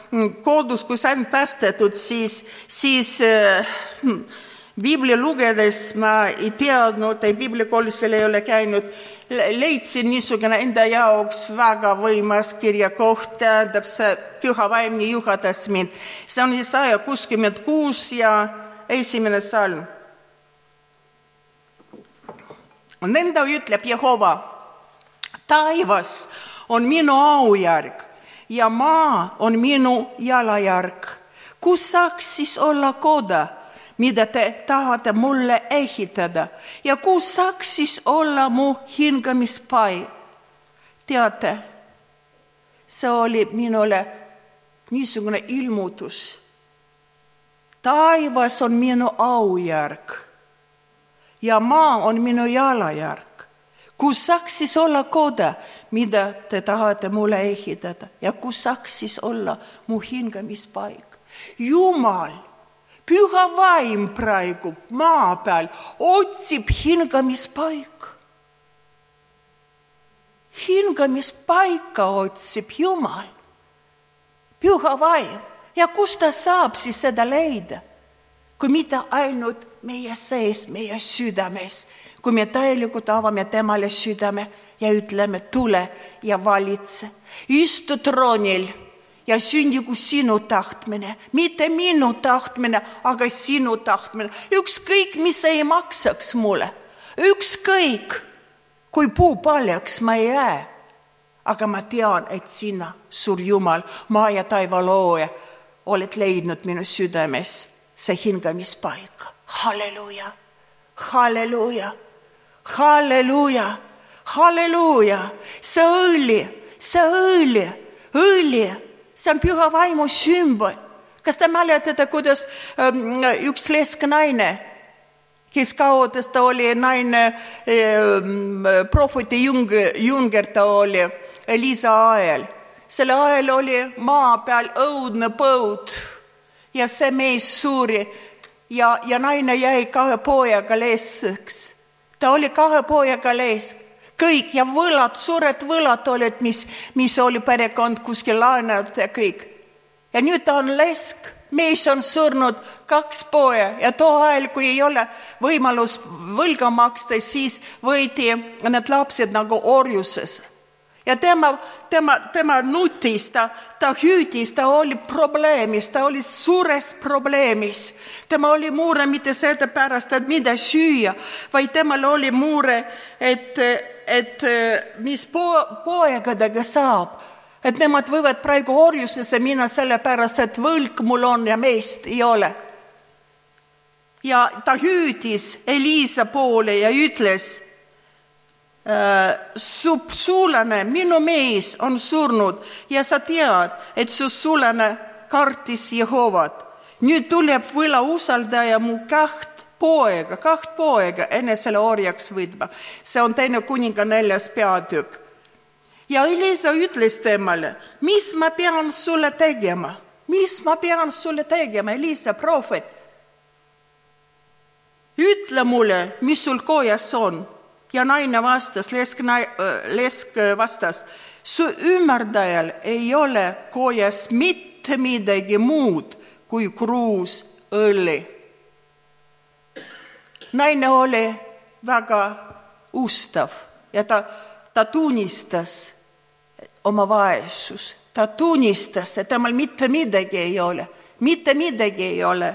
kodus, kui sain päästetud, siis, siis hm, Biblia lugedes ma ei teadnud, ei Bibliakoolis veel ei ole käinud, leidsin niisugune enda jaoks väga võimas kirjakoht, tähendab see püha vaim nii juhatas mind. See on Jesaja kuuskümmend kuus ja esimene salm. Nõnda ütleb Jehova, taivas on minu aujärg ja maa on minu jalajärg. Kus saaks siis olla koda, mida te tahate mulle ehitada ja kus saaks siis olla mu hingamispai? Teate, see oli minule niisugune ilmutus. Taivas on minu aujärg ja maa on minu jalajärg. kus saaks siis olla koda, mida te tahate mulle ehitada ja kus saaks siis olla mu hingamispaik. Jumal, püha vaim praegu maa peal otsib hingamispaika. Hingamispaika otsib Jumal, püha vaim. Ja kus ta saab siis seda leida, kui mitte ainult meie sees, meie südames, kui me täielikult avame temale südame ja ütleme, tule ja valitse. Istu troonil ja sündigu sinu tahtmine, mitte minu tahtmine, aga sinu tahtmine. Ükskõik, mis ei maksaks mulle, ükskõik, kui puu paljaks ma ei jää. Aga ma tean, et sina, suur Jumal, maa ja taiva looja, oled leidnud minu südames see hingamispaika. Halleluja, halleluja, halleluja, halleluja. See õli, see õli, õli, see on püha vaimu sümbol. Kas te mäletate, kuidas ähm, üks lesknaine, kes kaotas, ta oli naine, ähm, prohveti junger, junger ta oli, Elisa ajal. Selle ajal oli maa peal õudne põud ja see mees suuri ja, ja naine jäi kahe pojaga lesks. Ta oli kahe pojaga lesks. Kõik ja võlad, suured võlad olid, mis, mis oli perekond kuskil laenanud ja kõik. Ja nüüd ta on lesk. Mees on surnud kaks poja ja too ajal, kui ei ole võimalus võlga maksta, siis võidi need lapsed nagu orjuses. Ja tema, tema, tema nutis, ta, ta hüüdis, ta oli probleemis, ta oli suures probleemis. Tema oli muure mitte seda pärast, et mida süüa, vaid temal oli muure, et, et mis po, poegadega saab. Et nemad võivad praegu orjusesse minna selle pärast, et võlg mul on ja meest ei ole. Ja ta hüüdis Elisa poole ja ütles, su sulane, minu mees on surnud ja sa tead, et su sulane kartis Jehovat. Nüüd tuleb võla usaldaja mu kaht poega, kaht poega enne selle orjaks võtma. See on teine kuninga neljas peatükk. Ja Elisa ütles temale, mis ma pean sulle tegema? Mis ma pean sulle tegema, Elisa, prohvet? Ütle mulle, mis sul kojas on. Ja naine vastas, lesk, lesk vastas, su ümardajal ei ole kojas mitte midagi muud kui kruus õli. Naine oli väga ustav ja ta, ta tunnistas oma vaesus. Ta tunnistas, et temal mitte midagi ei ole. Mitte midagi ei ole.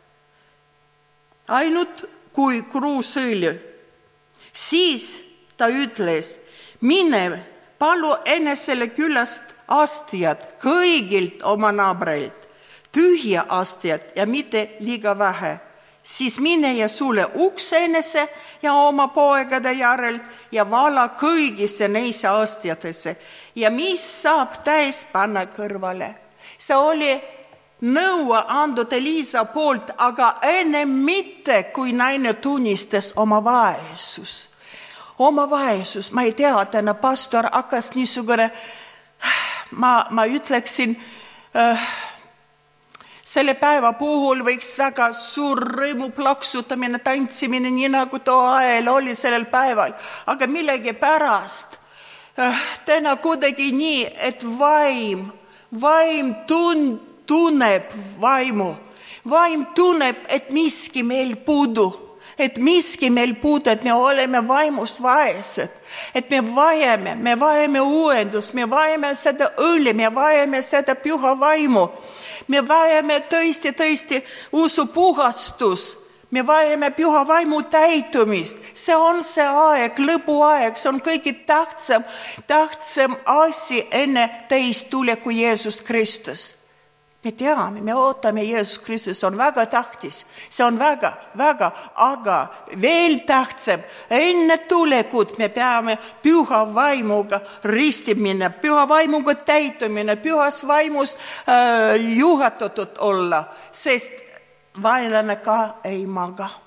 Ainult kui kruus õli. Siis ta ütles, mine, palu enesele külast astjad kõigilt oma naabrilt, tühja astjad ja mitte liiga vähe. Siis mine ja sule uks enese ja oma poegade järelt ja vala kõigisse neisse astjatesse ja mis saab täis panna kõrvale. See oli nõua andud Elisa poolt, aga enne mitte, kui naine tunnistas oma vaesus. Oma vaesus, ma ei tea, täna pastor hakkas niisugune, ma, ma ütleksin, äh, selle päeva puhul võiks väga suur rõõmu plaksutamine, tantsimine, nii nagu too ajal oli sellel päeval. Aga millegi pärast äh, täna kuidagi nii, et vaim, vaim tund, tunneb vaimu. Vaim tunneb, et miski meil puudu. Et miski meil puudu, et me oleme vaimust vaesed. Et me vajame, me vajame uuendust, me vajame seda õli, me vajame seda püha vaimu. Me vajame tõesti, tõesti usu puhastus. Me vajame püha vaimu täitumist. See on see aeg, lõpuaeg, see on kõige tähtsam, tähtsam asi enne teist tuleku Jeesus Kristus. Me teame, me ootame Jeesus Kristus, see on väga tähtis, see on väga, väga, aga veel tähtsam, enne tulekut me peame püha vaimuga ristimine, püha vaimuga täitumine, pühas vaimus äh, juhatatud olla, sest vaenlane ka ei maga.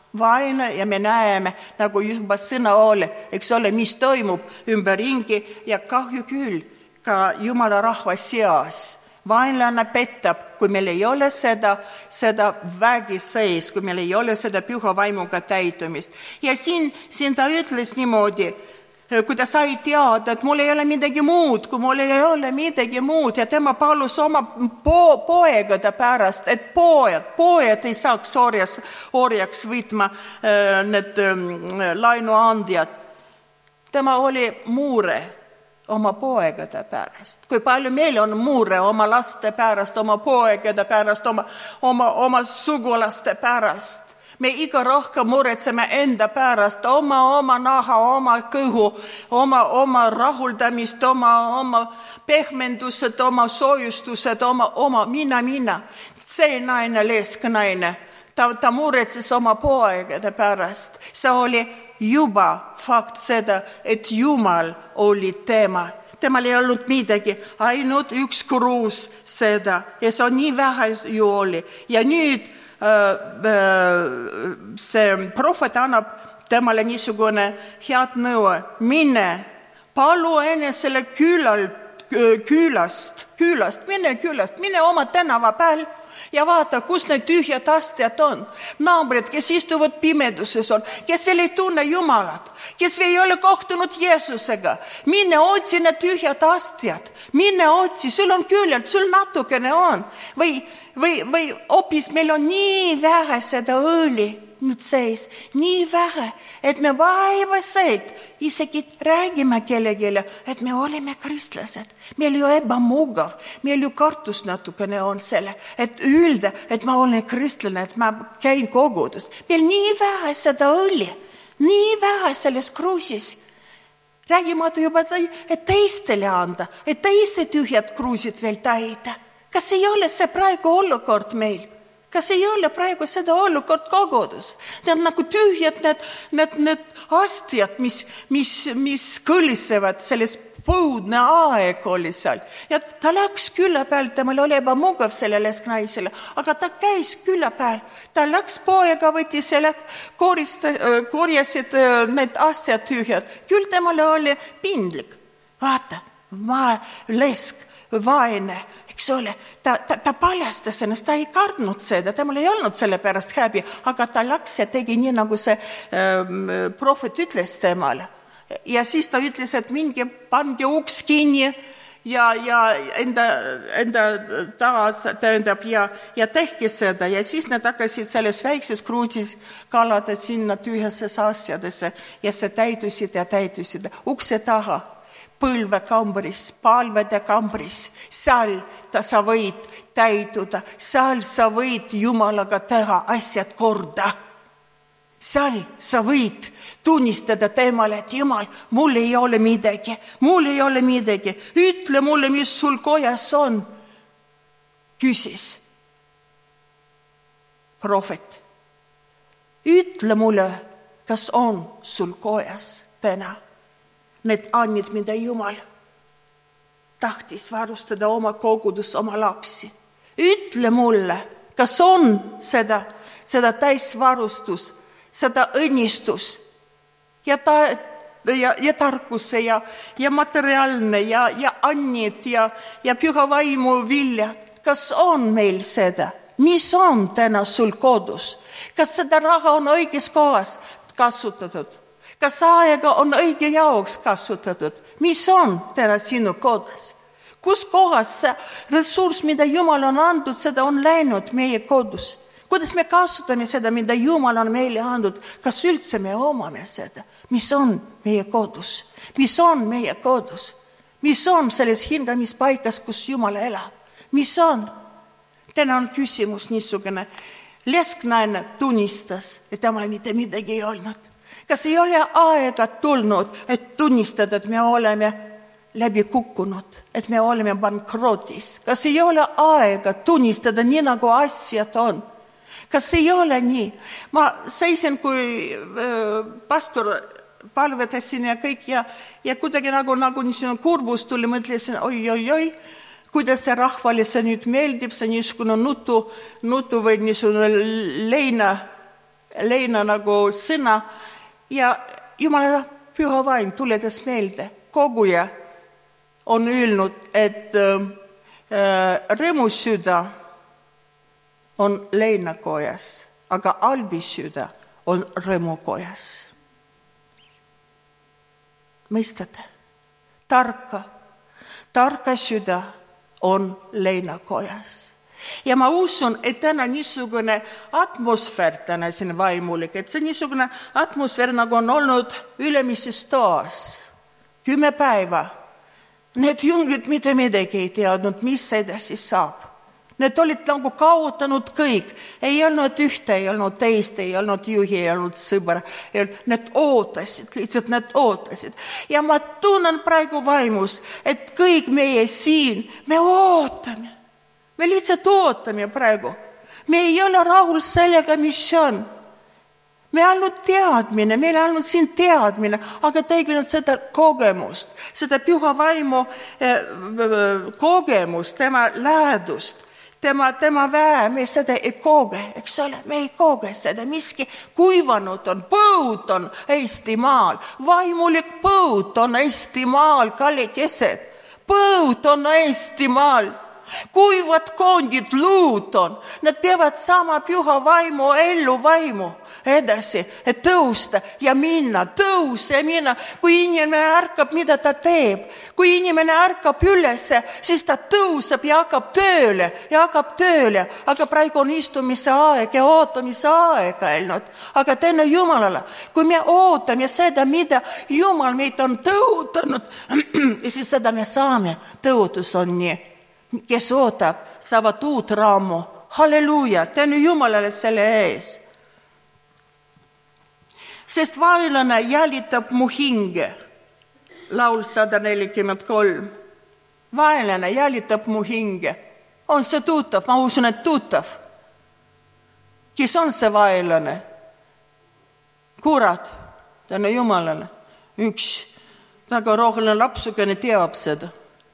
vaene ja me näeme, nagu juba sõna oli, eks ole, mis toimub ümberringi ja kahju küll ka Jumala rahva seas. Vaenlane petab, kui meil ei ole seda, seda vägi sees, kui meil ei ole seda püha vaimuga täitumist. Ja siin, siin ta ütles niimoodi, kui ta sai teada, et mul ei ole midagi muud, kui mul ei ole midagi muud ja tema palus oma po- poegade pärast, et pojad, pojad ei saaks orjas, orjaks võtma äh, need äh, laenuandjad. Tema oli mure oma poegade pärast. Kui palju meil on mure oma laste pärast, oma poegade pärast, oma, oma, oma sugulaste pärast. Me iga rohkem muretseme enda pärast, oma, oma naha, oma kõhu, oma, oma rahuldamist, oma, oma pehmendused, oma soojustused, oma, oma mina, mina. See naine, lesk naine, ta, ta muretses oma poegade pärast. See oli juba fakt seda, et Jumal oli tema. Temal ei olnud midagi, ainult üks kruus seda. Ja see on nii vähe ju oli. Ja nüüd äh, äh, see prohvet annab temale niisugune head nõue. Mine, palu enesele küülalt, küülast, küülast, mine küülast, mine oma tänava peal. Ja vaata, kus need tühjad astjad on. Naabrid, kes istuvad pimeduses on, kes veel ei tunne Jumalat, kes veel ei ole kohtunud Jeesusega. Mine otsi need tühjad astjad. Mine otsi, sul on küllalt, sul natukene on. Või, või, või hoopis meil on nii vähe seda õli nüüd sees, nii vähe, et me vaevaseid isegi räägime kellegile, et me oleme kristlased. Meil ju ebamugav, meil ju kartus natukene on selle, et öelda, et ma olen kristlane, et ma käin kogudust. Meil nii vähe seda õli, nii vähe selles kruusis. Räägimata juba, et teistele anda, et teise tühjad kruusid veel täida. Kas ei ole see praegu olukord meil? Kas ei ole praegu seda olukord kogudus? Need nagu tühjad, need, need, need astjad, mis, mis, mis kõlisevad, selles põudne aeg oli seal. Ja ta läks külla peal, temal oli ebamugav sellele naisele, aga ta käis külla peal. Ta läks poega, võtti selle, korjasid need astjad tühjad. Küll temale oli pindlik. Vaata, ma lesk, vaene, eks ole, ta, ta, ta paljastas ennast, ta ei kardnud seda, temal ei olnud selle pärast häbi, aga ta läks ja tegi nii, nagu see ähm, prohvet ütles temale. Ja siis ta ütles, et mingi pandi uks kinni ja, ja enda, enda taas tähendab ja, ja tehki seda. Ja siis nad hakkasid selles väikses kruusis kalada sinna tühjases asjadesse ja see täidusid ja täidusid ukse taha. Põlvekambris, palvede kambris, seal ta sa võid täiduda, seal sa võid Jumalaga teha asjad korda. Seal sa võid tunnistada temale, et Jumal, mul ei ole midagi, mul ei ole midagi, ütle mulle, mis sul kojas on. Küsis prohvet, ütle mulle, kas on sul kojas täna need annid, mida Jumal tahtis varustada oma kogudus, oma lapsi. Ütle mulle, kas on seda, seda täisvarustus, seda õnnistus ja, ta, ja, ja tarkuse ja, ja materiaalne ja, ja annid ja, ja püha vaimu viljad. Kas on meil seda? Mis on täna sul kodus? Kas seda raha on õiges kohas kasutatud? Kas aega on õige jaoks kasutatud? Mis on täna sinu kodas? Kus kohas see ressurss, mida Jumal on andnud, seda on läinud meie kodus? Kuidas me kasutame seda, mida Jumal on meile andnud? Kas üldse me omame seda? Mis on meie kodus? Mis on meie kodus? Mis on selles hingamispaikas, kus Jumal elab? Mis on? Täna on küsimus niisugune. Lesknaine tunnistas, et temale mitte midagi ei olnud. Kas ei ole aega tulnud, et tunnistada, et me oleme läbi kukkunud, et me oleme bankrotis? Kas ei ole aega tunnistada nii, nagu asjad on? Kas ei ole nii? Ma seisin, kui pastor palvetasin ja kõik ja, ja kuidagi nagu, nagu niisugune kurbus tuli, mõtlesin, oi, oi, oi, kuidas see rahvale see nüüd meeldib, see niisugune nutu, nutu või niisugune leina leina nagu sõna ja Jumala püha vaim tuletas meelde. Koguja on öelnud, et äh, rõõmusüda on leinakojas, aga albisüda on rõõmukojas. Mõistate? Tarka, tarka süda on leinakojas. Ja ma usun, et täna niisugune atmosfäär täna siin vaimulik, et see niisugune atmosfäär nagu on olnud ülemises toas. Kümme päeva. Need jüngrid mitte midagi ei teadnud, mis edasi saab. Need olid nagu kaotanud kõik. Ei olnud ühte, ei olnud teist, ei olnud juhi, ei olnud sõbra. Need ootasid, lihtsalt need ootasid. Ja ma tunnen praegu vaimus, et kõik meie siin, me ootame. Me lihtsalt ootame praegu. Me ei ole rahul sellega, mis on. Me ainult teadmine, meil ainult siin teadmine, aga tegelikult seda kogemust, seda püha vaimu eh, kogemust, tema lähedust, tema, tema väe, me seda ei koge, eks ole, me ei koge seda, miski kuivanud on, põud on Eestimaal, vaimulik põud on Eestimaal, kallikesed, põud on Eestimaal. Kuivad koondid luud on, nad peavad saama püha vaimu, ellu vaimu edasi, et tõusta ja minna, tõuse ja minna. Kui inimene ärkab, mida ta teeb, kui inimene ärkab üles, siis ta tõuseb ja hakkab tööle ja hakkab tööle, aga praegu on istumise aeg ja ootamise aeg ainult. Aga tänu Jumalale, kui me ootame seda, mida Jumal meid on tõutanud, siis seda me saame, tõutus on nii. Kes ootab, saavad uut raamu. Halleluuja, tänu Jumalale selle ees. Sest vaenlane jälitab mu hinge. Laul sada nelikümmend kolm. Vaenlane jälitab mu hinge. On see tuttav? Ma usun, et tuttav. Kes on see vaenlane? Kurat, tänu Jumalale. Üks väga roheline lapsukene teab seda.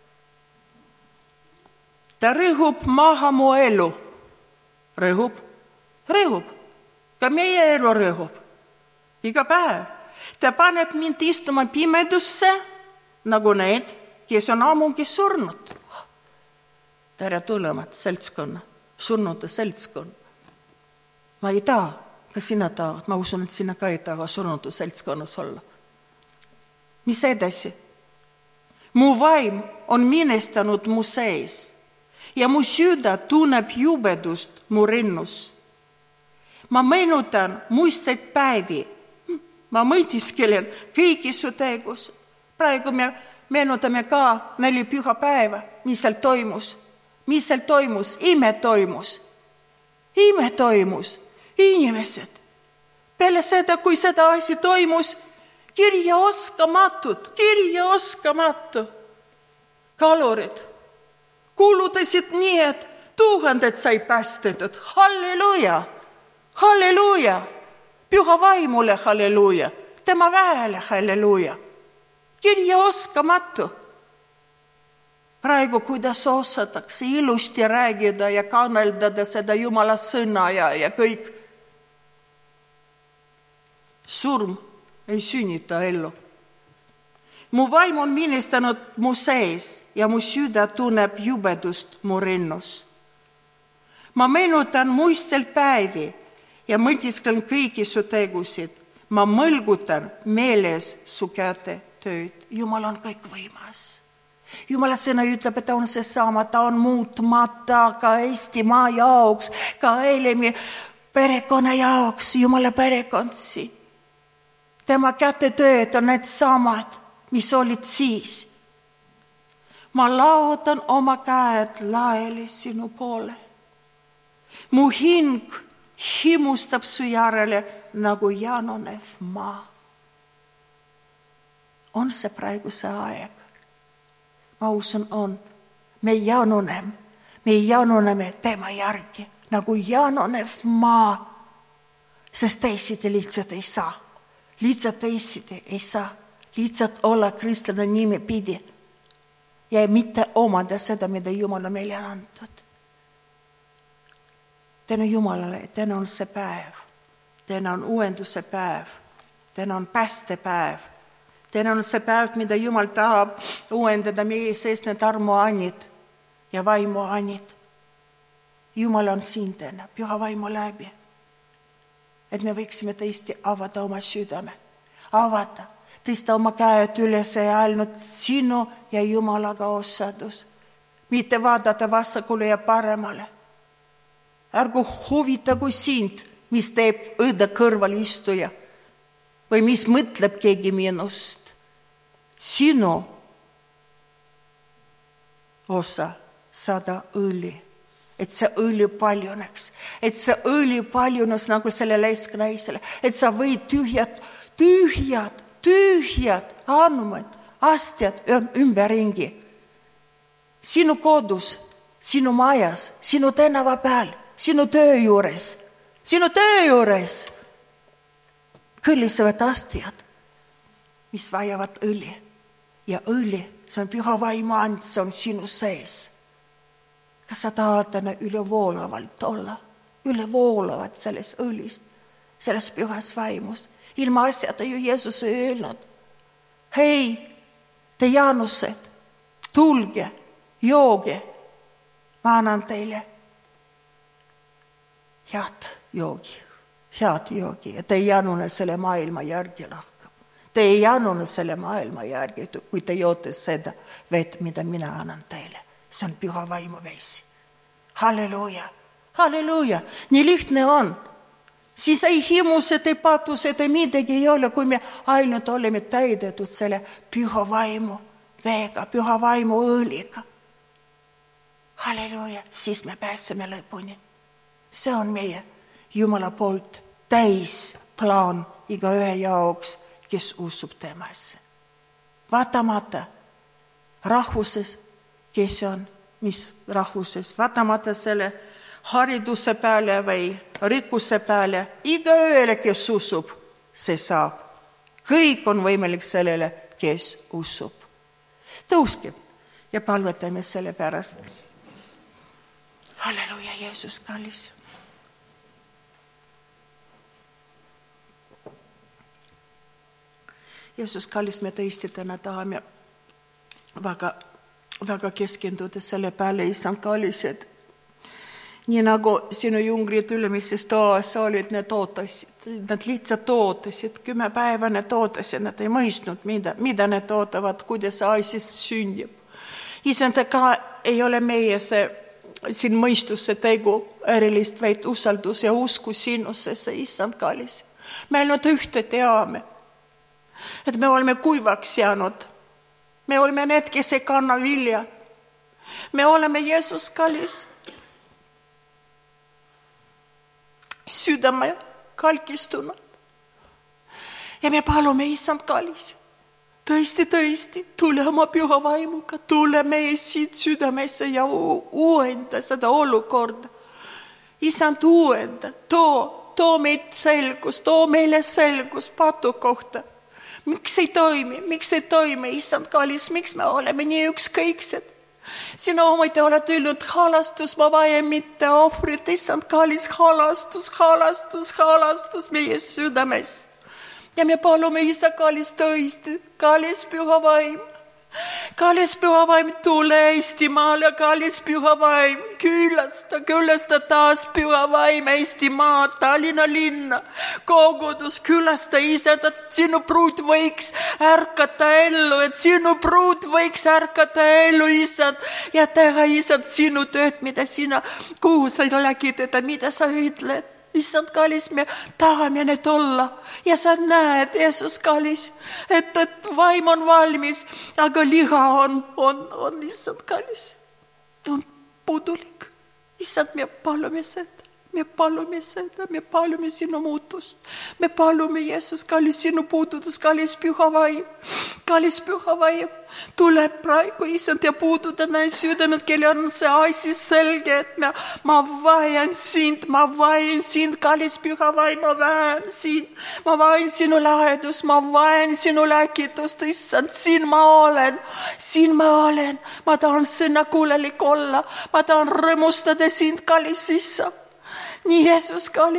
Ta rõhub maha mu elu. Rõhub, rõhub. Ka meie elu rõhub. Iga päev. Ta paneb mind istuma pimedusse, nagu need, kes on ammugi surnud. Tere tulemat seltskonna, surnute seltskonna. Ma ei taha, ka sina tahad. Ma usun, et sina ka ei taha surnute seltskonnas olla. Mis edasi? Mu vaim on minestanud mu sees. Ja mu süda tunneb jubedust mu rinnus. Ma meenutan muistseid päevi. Ma mõtiskelen kõiki su tegus. Praegu me meenutame ka neli püha päeva, mis seal toimus. Mis seal toimus? Ime toimus. Ime toimus. Inimesed. Peale seda, kui seda asi toimus, kirja oskamatud, kirja oskamatu. Kalurid kuulutasid nii, et tuhanded sai päästetud. Halleluuja! Halleluuja! Püha vaimule halleluuja! Tema väele halleluuja! Kirja oskamatu. Praegu, kuidas osatakse ilusti räägida ja kanneldada seda Jumala sõna ja, ja kõik. Surm ei sünnita ellu. Mu vaim on minestanud mu sees ja mu süda tunneb jubedust mu rinnus. Ma meenutan muistel päevi ja mõtisklen kõiki su tegusid. Ma mõlgutan meeles su käte tööd. Jumal on kõik võimas. Jumala sõna ütleb, et ta on see sama, ta on muutmata ka Eestimaa jaoks, ka Helemi perekonna jaoks, Jumala perekond siin. Tema käte tööd on need samad, mis olid siis. Ma laotan oma käed laeli sinu poole. Mu hing himustab su järele nagu janonev maa. On see praegu see aeg? Ma usun, on. Me janoneme, me janoneme tema järgi nagu janonev maa, sest teisiti lihtsalt ei saa. Lihtsalt teisiti ei saa. Lihtsalt olla kristlane nimi pidi ja mitte omada seda, mida Jumal on meile antud. Tänu Jumalale, täna on see päev. täna on uuenduse päev, täna on päästepäev, täna on see päev, mida Jumal tahab uuendada meie sees need armuannid ja vaimuannid. Jumal on siin täna, püha vaimu läbi, et me võiksime tõesti avada oma südame, avada, tõsta oma käed üles ja ainult sinu ja Jumalaga osadus, mitte vaadata vasakule ja paremale. Ärgu huvitagu sind, mis teeb õde kõrval istuja või mis mõtleb keegi minust. Sinu osa saada õli, et see õli paljuneks, et see õli paljunes nagu selle lesknaisele, et sa võid tühjad, tühjad, tühjad andmed, astjad ümberringi. Sinu kodus, sinu majas, sinu tänava peal, sinu töö juures, sinu töö juures kõllisevad astjad, mis vajavad õli. Ja õli, see on püha vaimu and, see on sinu sees. Kas sa tahad täna ülevoolavalt olla? Ülevoolavalt selles õlist, selles pühas vaimus. Ilma asjata ju Jeesus ei öelnud. Hei, te Jaanused, tulge, jooge. Ma annan teile head joogi, head joogi. Ja te ei janune selle maailma järgi lahkama. Te ei janune selle maailma järgi, kui te joote seda vett, mida mina annan teile. See on püha vaimu veesi. Halleluuja, halleluuja. Nii lihtne on. Siis ei himused, ei patused, ei midagi ei ole, kui me ainult oleme täidetud selle püha vaimu veega, püha vaimu õliga. Halleluuja, siis me pääseme lõpuni. See on meie Jumala poolt täis plaan iga ühe jaoks, kes usub temasse. Vaatamata rahvuses, kes on, mis rahvuses, vaatamata selle hariduse peale või rikkuse peale, iga ühele, kes usub, see saab. Kõik on võimalik sellele, kes usub. Tõuskem ja palvetame selle pärast. Halleluuja, Jeesus kallis. Jeesus kallis, me tõesti täna tahame väga, väga keskenduda selle peale, Issand kallis, et nii nagu sinu jungrid ülemises toas olid, need ootasid, nad lihtsalt ootasid, kümme päeva need ootasid, nad ei mõistnud, mida, mida need ootavad, kuidas Aisis sünnib. Issand, ka ei ole meie see, siin mõistuse tegu erilist, vaid usaldus ja usku sinusse, see Issand kallis. Me ainult ühte teame, et me oleme kuivaks jäänud. Me oleme need, kes ei kanna vilja. Me oleme Jeesus kallis. Südame kalkistunud. Ja me palume, Issand kallis, tõesti, tõesti, tule oma püha vaimuga, tule meie siit südamesse ja uuenda seda olukorda. Issand uuenda, too, too meid selgus, too meile selgus patu kohta. Miks ei toimi, miks ei toimi, Issand kallis, miks me oleme nii ükskõiksed? Sina ometi oled öelnud, halastus, ma vajan mitte ohvrit, Issand kallis, halastus, halastus, halastus meie südames. Ja me palume, Issand kallis, tõesti, kallis püha vaim. Kallis püha vaim, tule Eestimaale, kallis püha vaim, küllasta, küllasta taas püha vaim Eestimaa, Tallinna linna, kogudus, küllasta Issand, et sinu pruut võiks ärkata ellu, et sinu pruut võiks ärkata ellu, Issand, ja teha, Issand, sinu tööd, mida sina, kuhu sa läkid, et mida sa ütled. Issand kallis, me tahame need olla ja sa näed, Jeesus kallis, et, et vaim on valmis, aga liha on, on, on Issand kallis, on puudulik. Issand, me palume seda, me palume seda, me palume sinu muutust, me palume, Jeesus kallis, sinu puudutus, kallis püha vaim, kallis püha vaim. Tule praegu, Issand, ja puuduta näin südamed, kelle on see asi selge, et ma, ma vajan sind, ma vajan sind, kallis püha vaim, ma vajan sind, ma vajan sinu lahedus, ma vajan sinu läkitust, Issand, siin ma olen, siin ma olen, ma tahan sinna kuulelik olla, ma tahan rõõmustada sind, kallis Issand. Nii Jeesus kallis,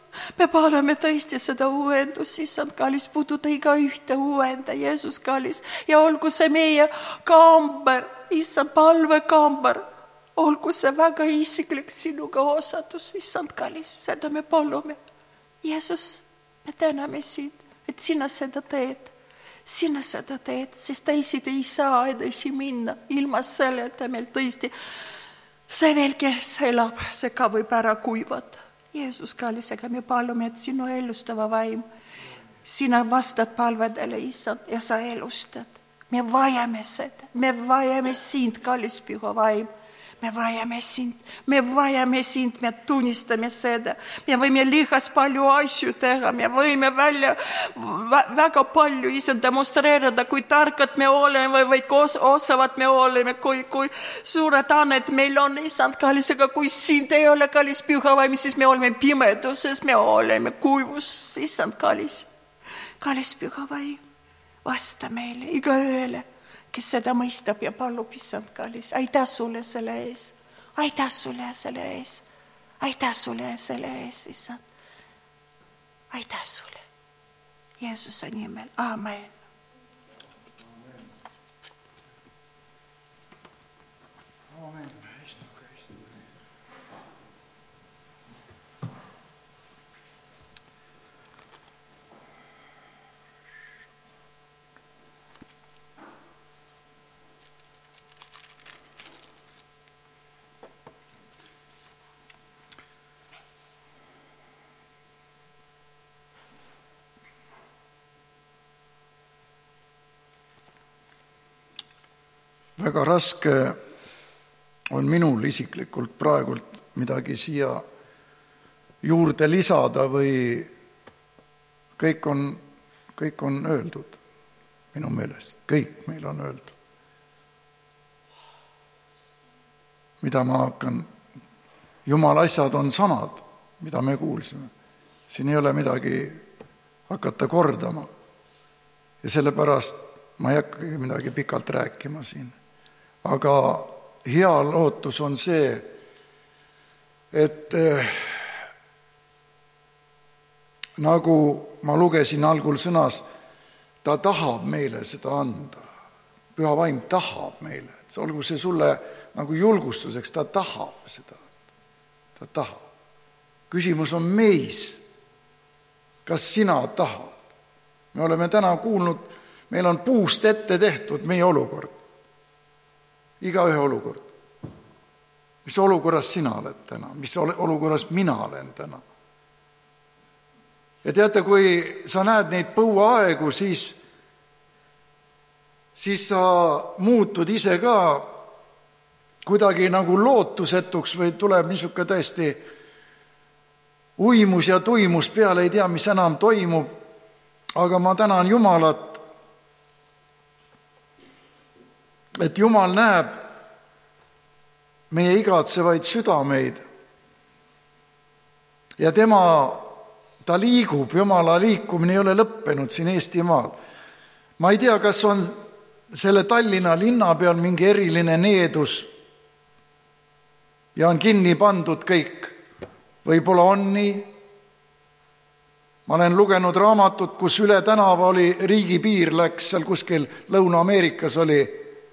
me palume tõesti seda uuendust, issand kallis, puuduta iga ühte uuenda, Jeesus kallis, ja olgu see meie kamber, issand palvekamber, olgu see väga isiklik sinuga osadus, issand kallis, seda me palume. Jeesus, me täname sind, et sina seda teed. Sina seda teed, sest teised ei saa edasi minna ilma selleta meil tõesti. See veel, kes elab, see ka võib ära kuivata. Jeesus kallis, aga me palume, et sinu elustava vaim, sina vastad palvedele, issand, ja sa elustad. Me vajame seda, me vajame sind, kallis püha vaim. Me vajame sind, me vajame sind, me tunnistame seda. Me võime lihas palju asju teha, me võime välja väga palju issand demonstreerida, kui tarkad me oleme või kui osavad me oleme, kui, kui suured annet meil on, issand kallis, aga kui sind ei ole kallis püha vaim, siis me oleme pimeduses, me oleme kuivus, issand kallis. Kallis püha vaim, vasta meile iga ööle, kes seda mõistab ja palub, issand kallis. Aitäh sulle selle ees. Aitäh sulle selle ees. Aitäh sulle selle ees, issand. Aitäh sulle. Jeesuse nimel. Amen. Amen. Väga raske on minul isiklikult praegult midagi siia juurde lisada või kõik on, kõik on öeldud minu meelest. Kõik meil on öeldud. Mida ma hakkan, Jumala asjad on sanad, mida me kuulsime. Siin ei ole midagi hakata kordama. Ja sellepärast ma ei hakkagi midagi pikalt rääkima siin. Aga hea lootus on see, et eh, nagu ma lugesin algul sõnas, ta tahab meile seda anda. Püha vaim tahab meile. Et olgu see sulle nagu julgustuseks, ta tahab seda anda. Ta tahab. Küsimus on meis. Kas sina tahad? Me oleme täna kuulnud, meil on puust ette tehtud meie olukord. Iga ühe olukord. Mis olukorras sina oled täna? Mis olukorras mina olen täna? Ja teate, kui sa näed neid põuaegu, siis, siis sa muutud ise ka kuidagi nagu lootusetuks või tuleb niisugune tõesti uimus ja tuimus peale, ei tea, mis enam toimub. Aga ma tänan Jumalat, et Jumal näeb meie igatsevaid südameid ja tema, ta liigub, Jumala liikumine ei ole lõppenud siin Eestimaal. Ma ei tea, kas on selle Tallinna linna peal mingi eriline needus ja on kinni pandud kõik. Võib-olla on nii. Ma olen lugenud raamatut, kus üle tänava oli riigipiir, läks seal kuskil Lõuna-Ameerikas oli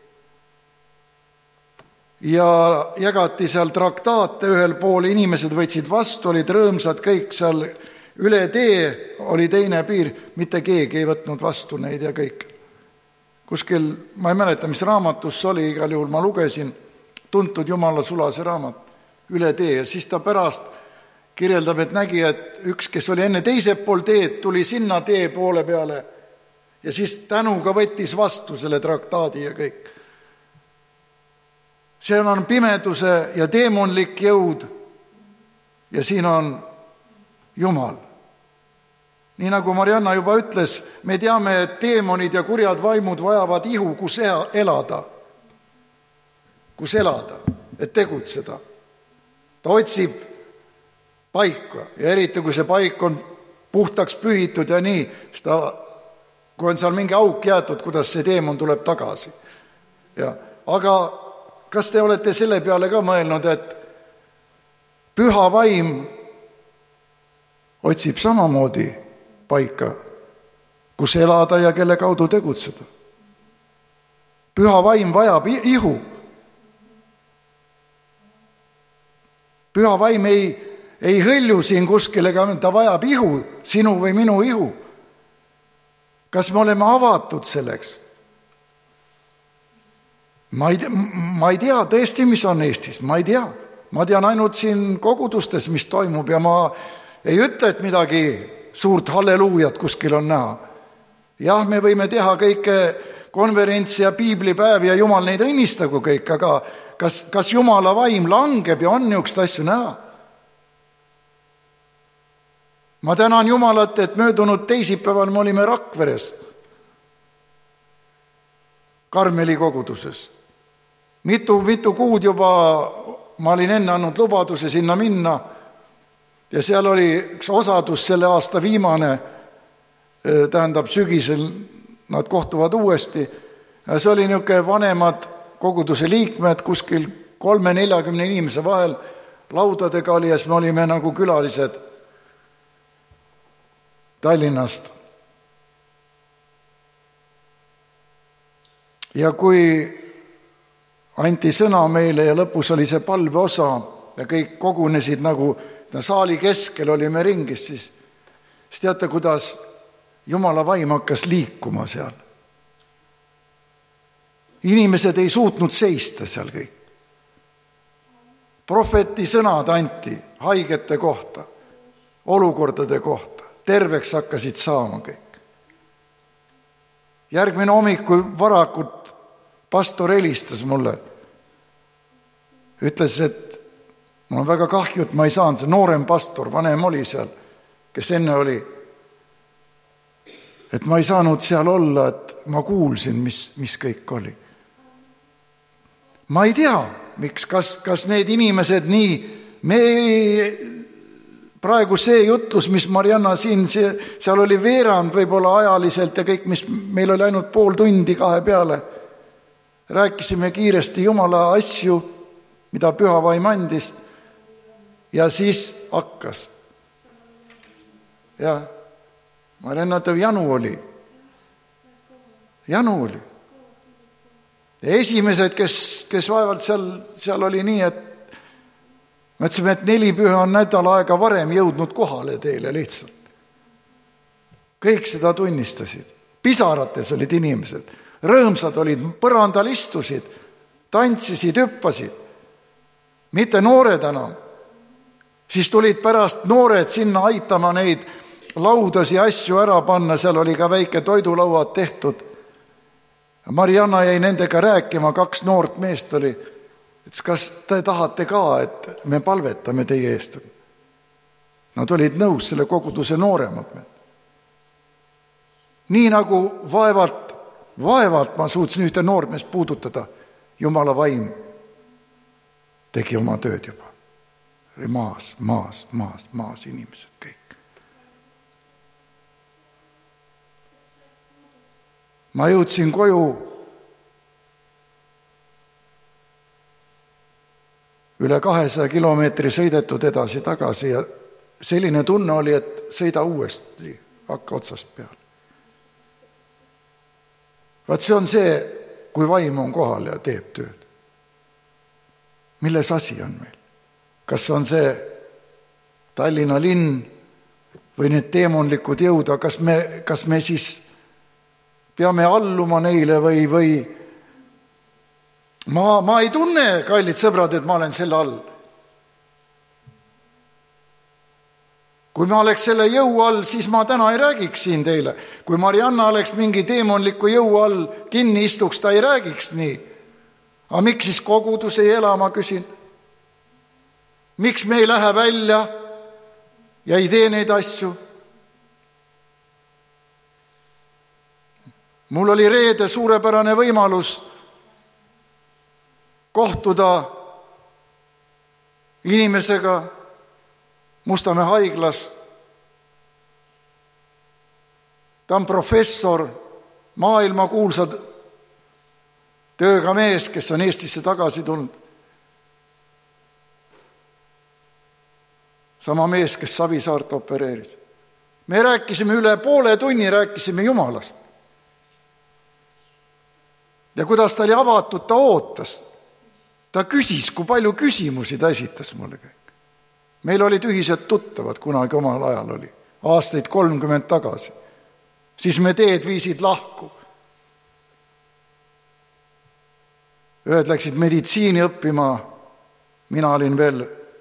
ja jagati seal traktaate ühel pool, inimesed võtsid vastu, olid rõõmsad kõik seal, üle tee oli teine piir, mitte keegi ei võtnud vastu neid ja kõik. Kuskil, ma ei mäleta, mis raamatus oli, igal juhul ma lugesin, tuntud Jumala sulase raamat, üle tee, ja siis ta pärast kirjeldab, et nägi, et üks, kes oli enne teise pool teed, tuli sinna tee poole peale ja siis tänuga võttis vastu selle traktaadi ja kõik. See on pimeduse ja teemonlik jõud ja siin on Jumal. Nii nagu Marianna juba ütles, me teame, et teemonid ja kurjad vaimud vajavad ihu, kus elada. Kus elada, et tegutseda. Ta otsib paika ja eriti, kui see paik on puhtaks pühitud ja nii, ta, kui on seal mingi auk jäetud, kuidas see teemon tuleb tagasi. Ja, aga kas te olete selle peale ka mõelnud, et püha vaim otsib samamoodi paika, kus elada ja kelle kaudu tegutseda. Püha vaim vajab ihu. Püha vaim ei, ei hõlju siin kuskile, ta vajab ihu, sinu või minu ihu. Kas me oleme avatud selleks? Ma ei, ma ei tea tõesti, mis on Eestis, ma ei tea. Ma tean ainult siin kogudustes, mis toimub ja ma ei ütle, et midagi suurt halleluujat kuskil on näha. Jah, me võime teha kõike konverentsi ja piiblipäev ja Jumal neid õnnistagu kõik, aga kas, kas Jumala vaim langeb ja on niisugust asju näha? Ma tänan Jumalat, et möödunud teisipäeval me olime Rakveres, Karmeli koguduses. Mitu, mitu kuud juba ma olin enne andnud lubaduse sinna minna ja seal oli üks osadus selle aasta viimane, tähendab sügisel nad kohtuvad uuesti. Ja see oli niisugune vanemad koguduse liikmed kuskil kolme neljakümne inimese vahel laudadega oli ja siis me olime nagu külalised Tallinnast. Ja kui anti sõna meile ja lõpus oli see palveosa ja kõik kogunesid nagu saali keskel olime ringis, siis, siis teate, kuidas Jumala vaim hakkas liikuma seal. Inimesed ei suutnud seista seal kõik. Prohveti sõnad anti haigete kohta, olukordade kohta, terveks hakkasid saama kõik. Järgmine hommik, kui varakult pastor helistas mulle, ütles, et mul on väga kahju, et ma ei saanud, see noorem pastor, vanem oli seal, kes enne oli, et ma ei saanud seal olla, et ma kuulsin, mis, mis kõik oli. Ma ei tea, miks, kas, kas need inimesed nii, me ei, praegu see jutlus, mis Marianna siin, see, seal oli veerand võib-olla ajaliselt ja kõik, mis meil oli ainult pool tundi kahe peale. Rääkisime kiiresti Jumala asju, mida püha vaim andis ja siis hakkas. Ja Marianna tõv janu oli. Janu oli. Ja esimesed, kes, kes vaevalt seal, seal oli nii, et me ütlesime, et neli püha on nädal aega varem jõudnud kohale teile lihtsalt. Kõik seda tunnistasid. Pisarates olid inimesed. Rõõmsad olid, põrandal istusid, tantsisid, hüppasid. Mitte noored enam. Siis tulid pärast noored sinna aitama neid laudasi asju ära panna. Seal oli ka väike toidulauad tehtud. Marianna jäi nendega rääkima, kaks noort meest oli. Et kas te tahate ka, et me palvetame teie eest? Nad olid nõus, selle koguduse nooremad. Nii nagu vaevalt, vaevalt ma suutsin ühte noormeest puudutada, Jumala vaim tegi oma tööd juba. Maas, maas, maas, maas inimesed kõik. Ma jõudsin koju üle kahesaja kilomeetri sõidetud edasi tagasi ja selline tunne oli, et sõida uuesti, hakka otsast peale. Vaat see on see, kui vaim on kohal ja teeb tööd. Milles asi on meil? Kas on see Tallinna linn või need teemonlikud jõuda, kas me, kas me siis peame alluma neile või, või Ma, ma ei tunne, kallid sõbrad, et ma olen selle all. Kui ma oleks selle jõu all, siis ma täna ei räägiks siin teile. Kui Marianna oleks mingi teemonliku jõu all kinni istuks, ta ei räägiks nii. Aga miks siis kogudus ei ela, ma küsin? Miks me ei lähe välja ja ei tee neid asju? Mul oli reede suurepärane võimalus kohtuda inimesega Mustamäe haiglas. Ta on professor, maailmakuulsad tööga mees, kes on Eestisse tagasi tulnud. sama mees, kes Savisaart opereeris. Me rääkisime üle poole tunni, rääkisime Jumalast. Ja kuidas ta oli avatud, ta ootas. Ta küsis, kui palju küsimusi ta esitas mulle kõik. Meil olid ühised tuttavad, kunagi omal ajal oli, aastaid kolmkümmend tagasi. Siis me teed viisid lahku. Ühed läksid meditsiini õppima, mina olin veel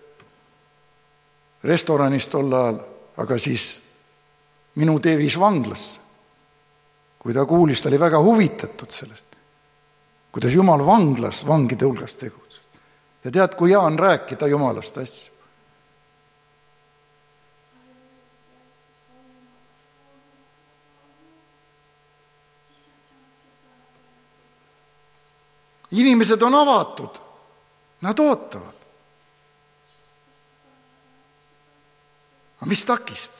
restoranis tol ajal, aga siis minu tee viis vanglasse. Kui ta kuulis, ta oli väga huvitatud sellest, kuidas Jumal vanglas vangide hulgas tegutses. Ja tead, kui Jaan rääkida Jumalast asju. Inimesed on avatud, nad ootavad. Aga mis takist?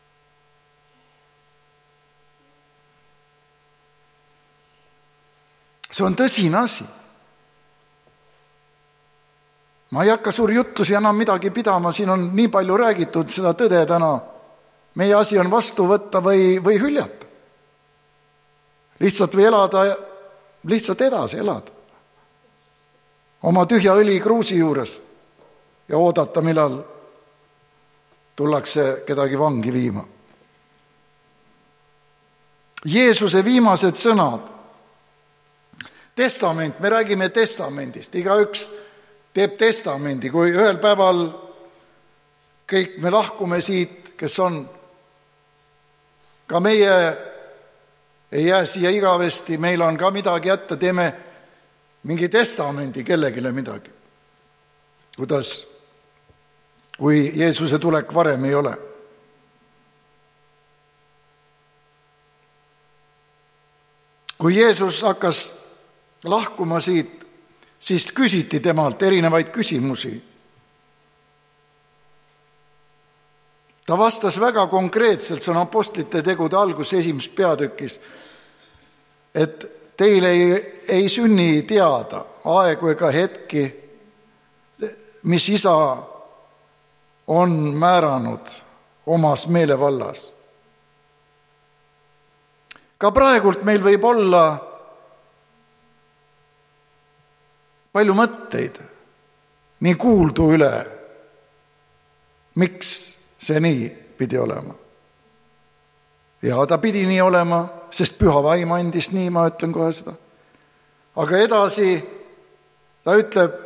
See on tõsine asi. Ma ei hakka suuri jutlusi enam midagi pidama, siin on nii palju räägitud seda tõde täna. Meie asi on vastu võtta või, või hüljata. Lihtsalt või elada, lihtsalt edasi elada. Oma tühja õli kruusi juures ja oodata, millal tullakse kedagi vangi viima. Jeesuse viimased sõnad. Testament, me räägime testamendist. Igaüks teeb testamendi, kui ühel päeval kõik me lahkume siit, kes on, ka meie ei jää siia igavesti, meil on ka midagi jätta, teeme mingi testamendi kellegile midagi. Kuidas, kui Jeesuse tulek varem ei ole. Kui Jeesus hakkas lahkuma siit, siis küsiti temalt erinevaid küsimusi. Ta vastas väga konkreetselt, see on apostlite tegude algus esimeses peatükis, et teil ei, ei sünni teada aegu ega hetki, mis isa on määranud omas meelevallas. Ka praegult meil võib olla palju mõtteid, nii kuuldu üle, miks see nii pidi olema. Ja ta pidi nii olema, sest püha vaim andis nii, ma ütlen kohe seda. Aga edasi ta ütleb,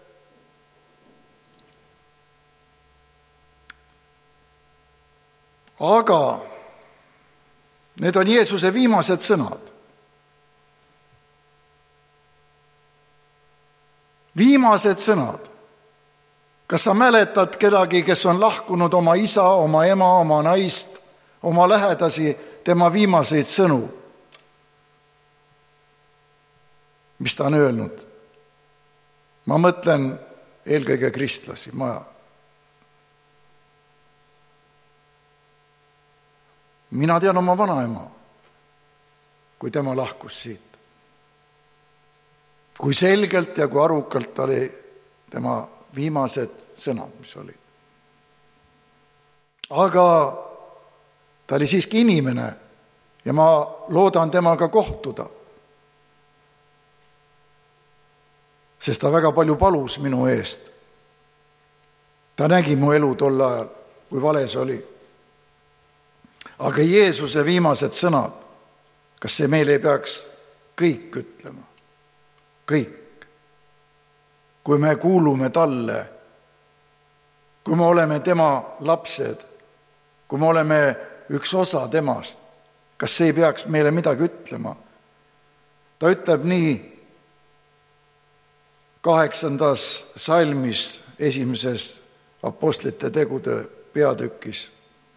aga need on Jeesuse viimased sõnad. Viimased sõnad. Kas sa mäletad kedagi, kes on lahkunud oma isa, oma ema, oma naist, oma lähedasi, tema viimaseid sõnu? Mis ta on öelnud? Ma mõtlen eelkõige kristlasi. Ma... Mina tean oma vanaema, kui tema lahkus siit. Kui selgelt ja kui arukalt oli tema viimased sõnad, mis olid. Aga ta oli siiski inimene ja ma loodan temaga kohtuda. Sest ta väga palju palus minu eest. Ta nägi mu elu tol ajal, kui vales oli. Aga Jeesuse viimased sõnad, kas see meil ei peaks kõik ütlema? Kõik. Kui me kuulume talle, kui me oleme tema lapsed, kui me oleme üks osa temast, kas see ei peaks meile midagi ütlema? Ta ütleb nii kaheksandas salmis esimeses apostlite tegude peatükis.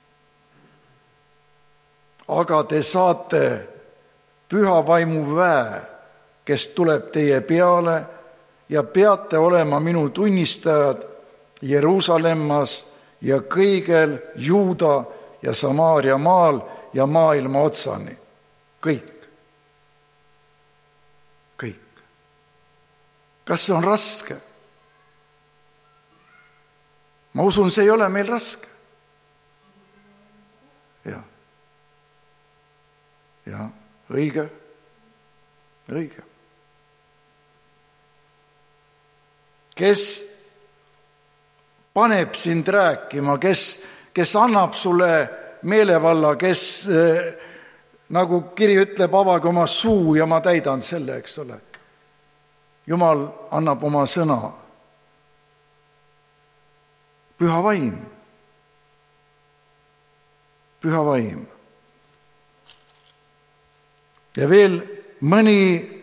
Aga te saate püha vaimu väe, kes tuleb teie peale ja peate olema minu tunnistajad Jeruusalemmas ja kõigel Juuda ja Samaaria maal ja maailma otsani. Kõik. Kõik. Kas see on raske? ma usun, see ei ole meil raske. jah, jah, õige, õige. kes paneb sind rääkima, kes, kes annab sulle meelevalla, kes nagu kiri ütleb, avage oma suu ja ma täidan selle, eks ole. Jumal annab oma sõna. Püha vaim. Püha vaim. Ja veel mõni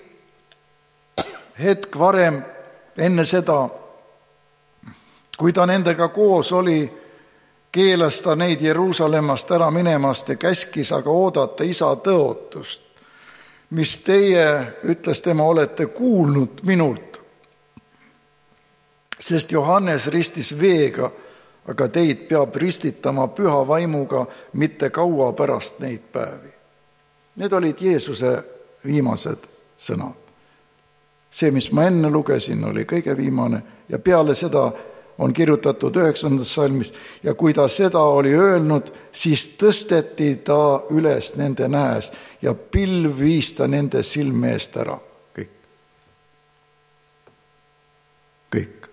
hetk varem, enne seda, kui ta nendega koos oli, keelas ta neid Jeruusalemmast ära minemast ja käskis aga oodata isa tõotust, mis teie, ütles tema, olete kuulnud minult. Sest Johannes ristis veega, aga teid peab ristitama püha vaimuga mitte kaua pärast neid päevi. Need olid Jeesuse viimased sõnad. See, mis ma enne lugesin, oli kõige viimane ja peale seda on kirjutatud üheksandas salmis ja kui ta seda oli öelnud, siis tõsteti ta üles nende näes ja pilv viis ta nende silme eest ära. Kõik. Kõik.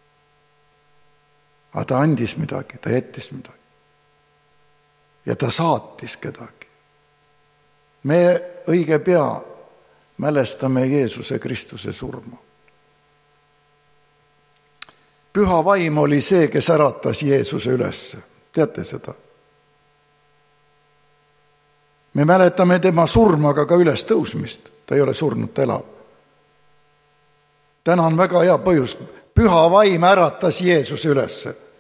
Aga ta andis midagi, ta jättis midagi. Ja ta saatis kedagi. Me õige pea mälestame Jeesuse Kristuse surma. Püha vaim oli see, kes äratas Jeesuse üles. Teate seda? Me mäletame tema surma, aga ka üles tõusmist. Ta ei ole surnud, ta elab. Täna on väga hea põhjus. Püha vaim äratas Jeesuse üles.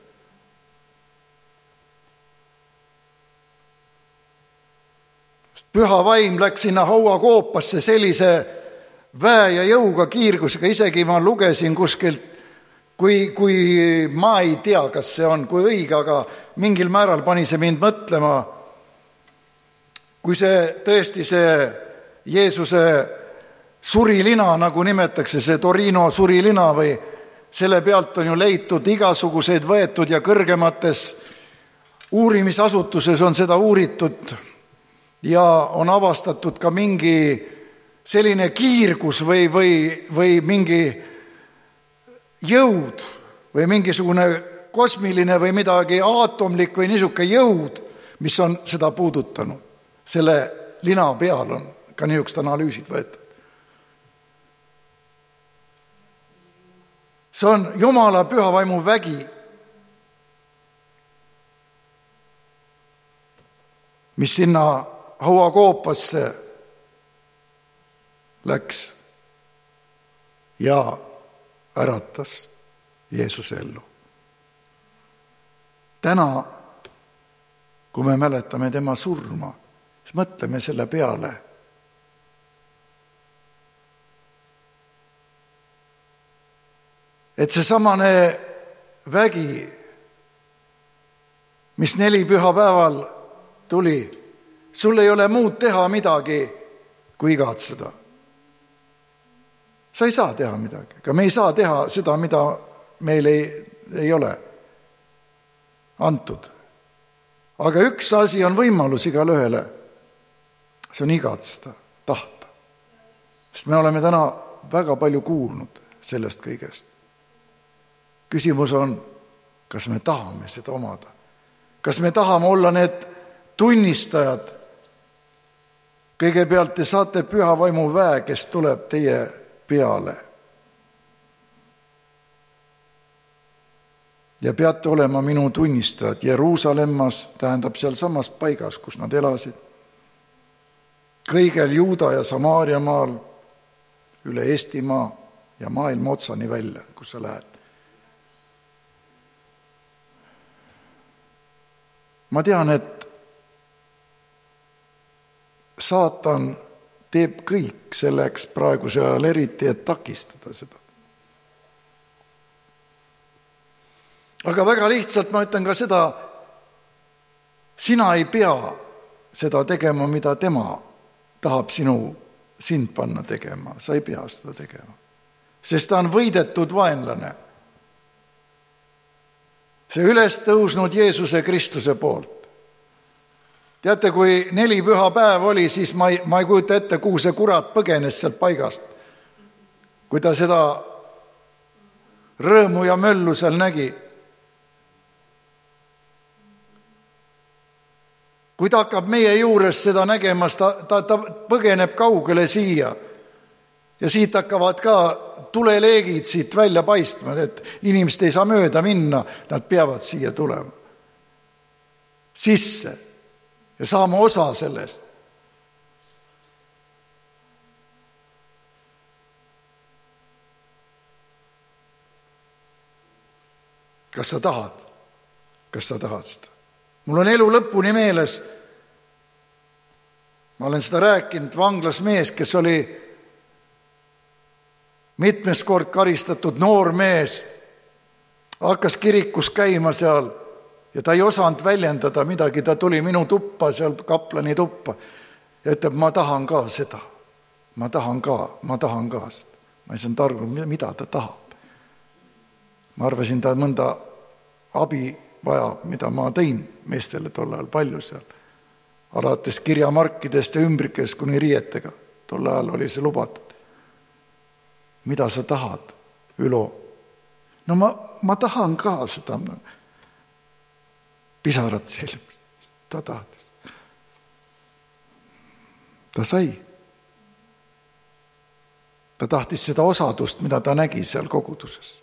Püha vaim läks sinna hauakoopasse sellise väe ja jõuga kiirgusega. Isegi ma lugesin kuskilt, Kui, kui ma ei tea, kas see on kui õige, aga mingil määral pani see mind mõtlema, kui see tõesti see Jeesuse surilina, nagu nimetakse, see Torino surilina või selle pealt on ju leitud igasuguseid võetud ja kõrgemates uurimisasutuses on seda uuritud ja on avastatud ka mingi selline kiirgus või, või, või mingi jõud või mingisugune kosmiline või midagi aatomlik või niisugune jõud, mis on seda puudutanud. Selle lina peal on ka niisugused analüüsid võetud. See on Jumala püha vaimu vägi, mis sinna hauakoopasse läks ja äratas Jeesuse ellu. Täna, kui me mäletame tema surma, siis mõtleme selle peale. Et see samane vägi, mis neli pühapäeval tuli, sul ei ole muud teha midagi, kui igatseda. Sa ei saa teha midagi, aga me ei saa teha seda, mida meil ei, ei ole antud. Aga üks asi on võimalus igale ühele. See on igatseda, tahta. Sest me oleme täna väga palju kuulnud sellest kõigest. Küsimus on, kas me tahame seda omada? Kas me tahame olla need tunnistajad? Kõigepealt te saate püha vaimu väe, kes tuleb teie peale. Ja peate olema minu tunnistajad. Jeruusalemmas tähendab seal samas paigas, kus nad elasid. Kõigel Juuda ja Samaaria maal, üle Eestimaa ja maailma otsani välja, kus sa lähed. Ma tean, et saatan teeb kõik selleks praegusel ajal eriti, et takistada seda. Aga väga lihtsalt ma ütlen ka seda, sina ei pea seda tegema, mida tema tahab sinu, sind panna tegema. Sa ei pea seda tegema. Sest ta on võidetud vaenlane. see üles tõusnud Jeesuse Kristuse poolt. Teate, kui neli püha päev oli, siis ma ei, ma ei kujuta ette, kuhu see kurat põgenes sealt paigast. Kui ta seda rõõmu ja möllu seal nägi. Kui ta hakkab meie juures seda nägemas, ta, ta, ta põgeneb kaugele siia. Ja siit hakkavad ka tuleleegid siit välja paistma, et inimesed ei saa mööda minna, nad peavad siia tulema. Sisse. Ja saama osa sellest. Kas sa tahad? Kas sa tahad seda? Mul on elu lõpuni meeles. Ma olen seda rääkinud, vanglas mees, kes oli mitmes kord karistatud noor mees, hakkas kirikus käima seal ja ta ei osanud väljendada midagi, ta tuli minu tuppa, seal kaplani tuppa ja ütleb, ma tahan ka seda, ma tahan ka, ma tahan ka seda. Ma ei saanud aru, mida ta tahab. Ma arvasin, ta mõnda abi vajab, mida ma tõin meestele tol ajal palju seal. Alates kirjamarkidest ja ümbrikest kuni riietega. Tol ajal oli see lubatud. Mida sa tahad, Ülo? No ma, ma tahan ka seda. Pisarad silmis. Ta tahtis. Ta sai. Ta tahtis seda osadust, mida ta nägi seal koguduses.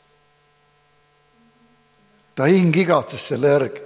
Ta hing igatses selle järgi.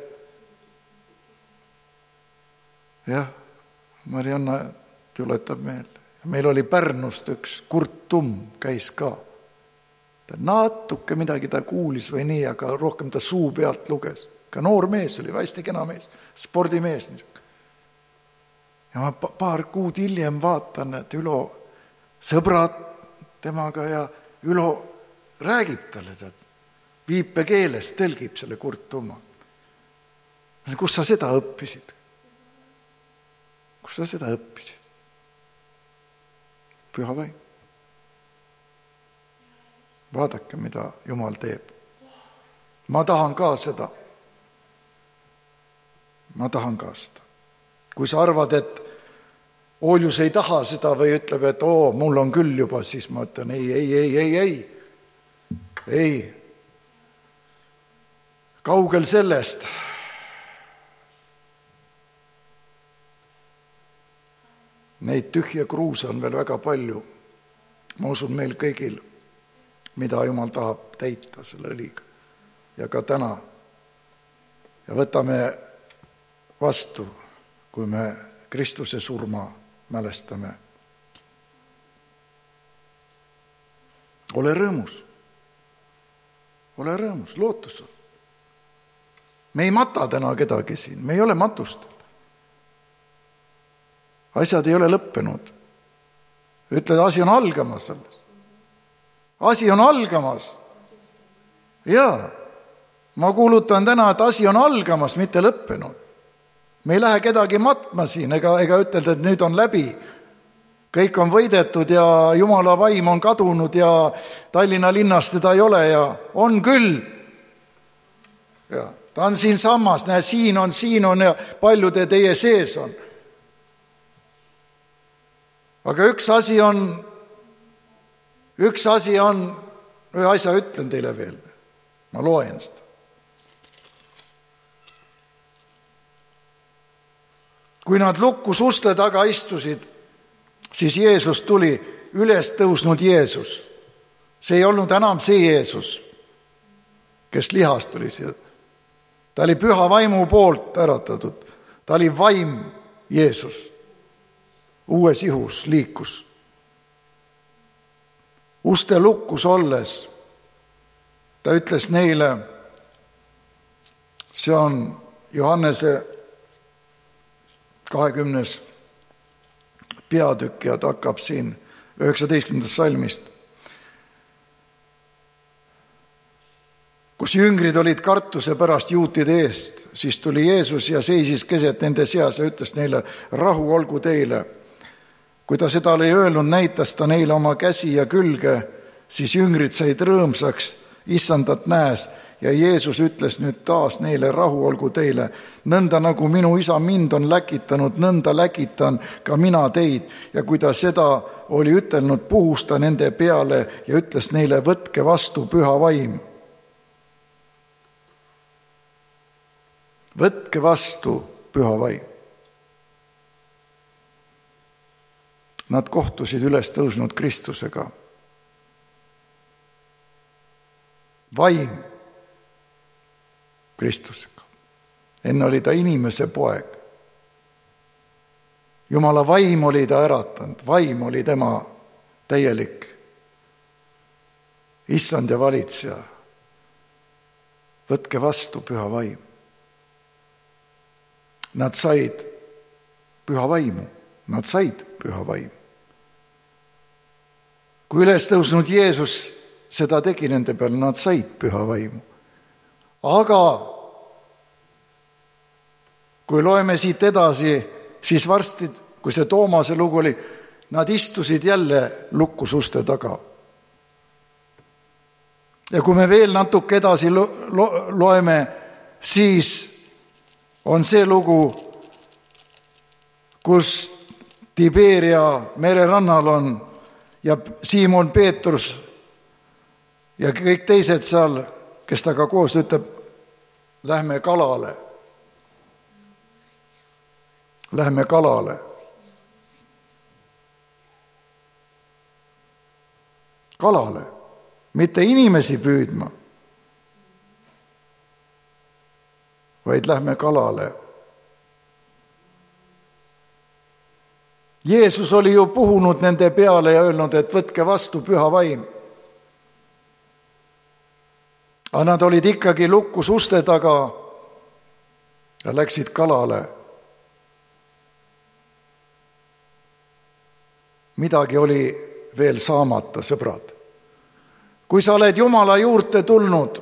Jah, Marianna tuletab meelde. Meil oli Pärnust üks Kurt Tumm, käis ka. Ta natuke midagi ta kuulis või nii, aga rohkem ta suu pealt luges. Ka noor mees oli, hästi kena mees, spordimees. Ja ma paar kuud hiljem vaatan, et Ülo sõbrad temaga ja Ülo räägib talle, tead, viipekeeles tõlgib selle Kurt Tumma. Kus sa seda õppisid? Kus sa seda õppisid? Püha vaim. Vaadake, mida Jumal teeb. Ma tahan ka seda. Ma tahan ka seda. Kui sa arvad, et Oljus ei taha seda või ütleb, et oo, mul on küll juba, siis ma ütlen, ei, ei, ei, ei, ei. Ei. Kaugel sellest. Neid tühje kruuse on veel väga palju. Ma usun meil kõigil, mida Jumal tahab täita selle õliga. Ja ka täna. Ja võtame vastu, kui me Kristuse surma mälestame. Ole rõõmus. Ole rõõmus, lootus on. Me ei mata täna kedagi siin, me ei ole matustel. Asjad ei ole lõppenud. Ütled, asi on algamas selles. Asi on algamas. Jaa, ma kuulutan täna, et asi on algamas, mitte lõppenud. Me ei lähe kedagi matma siin, ega, ega ütelda, et nüüd on läbi. Kõik on võidetud ja Jumala vaim on kadunud ja Tallinna linnas teda ei ole ja on küll. Ja, ta on siin sammas, näe, siin on, siin on ja paljude teie sees on. Aga üks asi on, üks asi on, ühe asja ütlen teile veel. Ma loen seda. Kui nad lukkus uste taga istusid, siis Jeesus tuli, üles tõusnud Jeesus. See ei olnud enam see Jeesus, kes lihast tuli siia. Ta oli püha vaimu poolt äratatud. Ta oli vaim Jeesus. Uues ihus liikus. Uste lukkus olles ta ütles neile, see on Johannese kahekümnes peatükk ja ta hakkab siin üheksateistkümnendast salmist, kus jüngrid olid kartuse pärast juutide eest, siis tuli Jeesus ja seisis keset nende seas ja ütles neile, rahu olgu teile. Kui ta seda oli öelnud, näitas ta neile oma käsi ja külge, siis jüngrid said rõõmsaks, issandat näes ja Jeesus ütles nüüd taas neile, rahu olgu teile, nõnda nagu minu isa mind on läkitanud, nõnda läkitan ka mina teid. Ja kui ta seda oli ütelnud, puhus ta nende peale ja ütles neile, võtke vastu püha vaim. Võtke vastu püha vaim. Nad kohtusid üles tõusnud Kristusega. Vaim Kristusega. Enne oli ta inimese poeg. Jumala vaim oli ta äratanud. Vaim oli tema täielik issand ja valitseja. Võtke vastu püha vaim. Nad said püha vaimu. Nad said püha vaimu. Kui üles tõusnud Jeesus seda tegi nende peale, nad said püha vaimu. Aga kui loeme siit edasi, siis varsti, kui see Toomase lugu oli, nad istusid jälle lukkus uste taga. Ja kui me veel natuke edasi lo- lo- loeme, siis on see lugu, kus Tiberia mererannal on ja Siimon Peetrus ja kõik teised seal, kes taga koos ütleb, lähme kalale. Lähme kalale. Kalale, mitte inimesi püüdma, vaid lähme kalale. Jeesus oli ju puhunud nende peale ja öelnud, et võtke vastu püha vaim. Aga nad olid ikkagi lukkus uste taga ja läksid kalale. Midagi oli veel saamata, sõbrad. Kui sa oled Jumala juurde tulnud,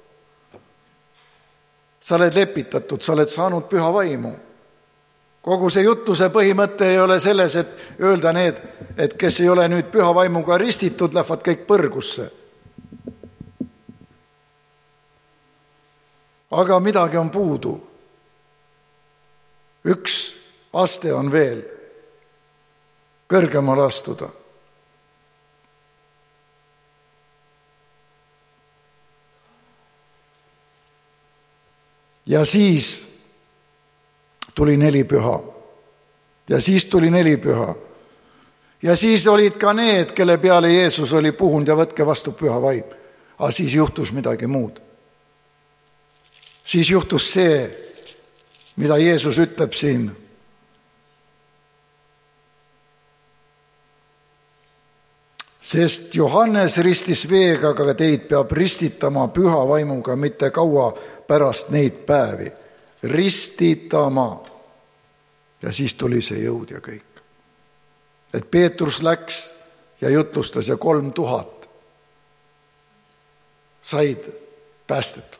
sa oled lepitatud, sa oled saanud püha vaimu. Kogu see jutuse põhimõte ei ole selles, et öelda need, et kes ei ole nüüd püha vaimuga ristitud, lähevad kõik põrgusse. Aga midagi on puudu. Üks aste on veel kõrgemale astuda. Ja siis tuli neli püha. Ja siis tuli neli püha. Ja siis olid ka need, kelle peale Jeesus oli puhunud ja võtke vastu püha vaim. Aga siis juhtus midagi muud. Siis juhtus see, mida Jeesus ütleb siin. Sest Johannes ristis veega, aga teid peab ristitama püha vaimuga mitte kaua pärast neid päevi. Ristitama. Ja siis tuli see jõud ja kõik. Et Peetrus läks ja jutlustas ja kolm tuhat said päästetud.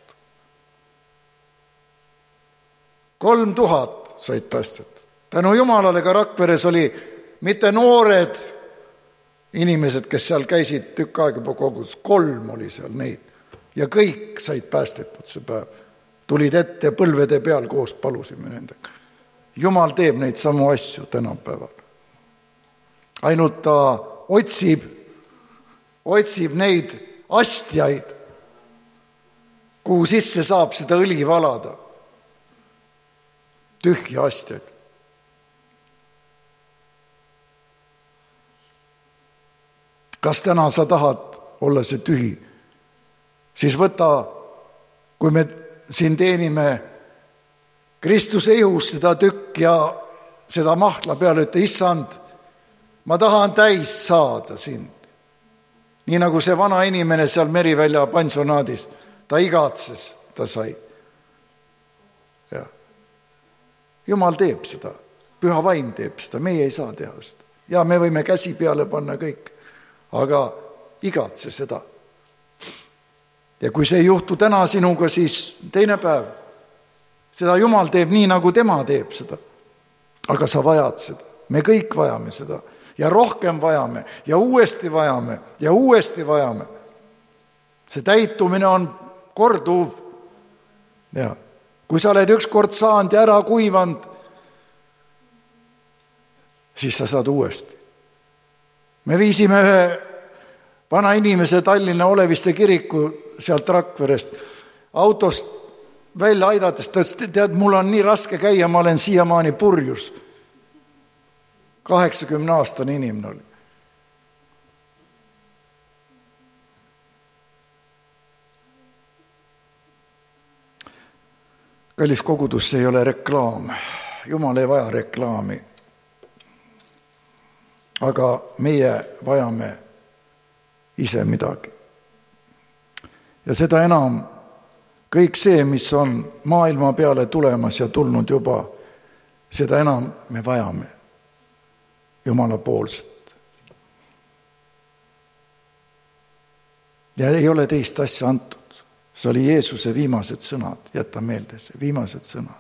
Kolm tuhat said päästetud. Tänu Jumalale ka Rakveres oli mitte noored inimesed, kes seal käisid tükk aega juba kogudus. Kolm oli seal neid. Ja kõik said päästetud see päev. Tulid ette põlvede peal koos, palusime nendega. Jumal teeb neid samu asju tänapäeval. Ainult ta otsib, otsib neid astjaid, kuhu sisse saab seda õli valada. Tühja astjaid. Kas täna sa tahad olla see tühi? Siis võta, kui me siin teenime Kristuse ihus seda tükk ja seda mahla peale, ütle, issand, ma tahan täis saada sind. Nii nagu see vana inimene seal Merivälja pansionaadis, ta igatses, ta sai. Ja. Jumal teeb seda, püha vaim teeb seda, meie ei saa teha seda. Ja me võime käsi peale panna kõik, aga igatse seda. Ja kui see ei juhtu täna sinuga, siis teine päev. Seda Jumal teeb nii, nagu tema teeb seda. Aga sa vajad seda. Me kõik vajame seda. Ja rohkem vajame. Ja uuesti vajame. Ja uuesti vajame. See täitumine on korduv. Ja kui sa oled üks kord saanud ja ära kuivanud, siis sa saad uuesti. Me viisime ühe vana inimese Tallinna Oleviste kiriku sealt Rakverest autost välja aidates, ta ütles, tead, mul on nii raske käia, ma olen siiamaani purjus. kaheksakümne aastane inimene oli. Kallis kogudus, see ei ole reklaam. Jumal ei vaja reklaami. Aga meie vajame ise midagi. Ja seda enam kõik see, mis on maailma peale tulemas ja tulnud juba, seda enam me vajame Jumala poolset. Ja ei ole teist asja antud. See oli Jeesuse viimased sõnad, jäta meelde see, viimased sõnad.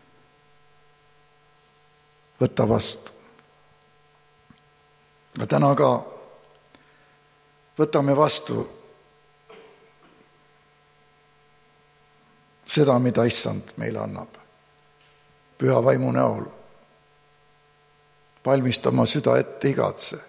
Võta vastu. Ja täna ka võtame vastu seda, mida Issand meile annab. Püha vaimu näol. Valmista oma süda ette igatse.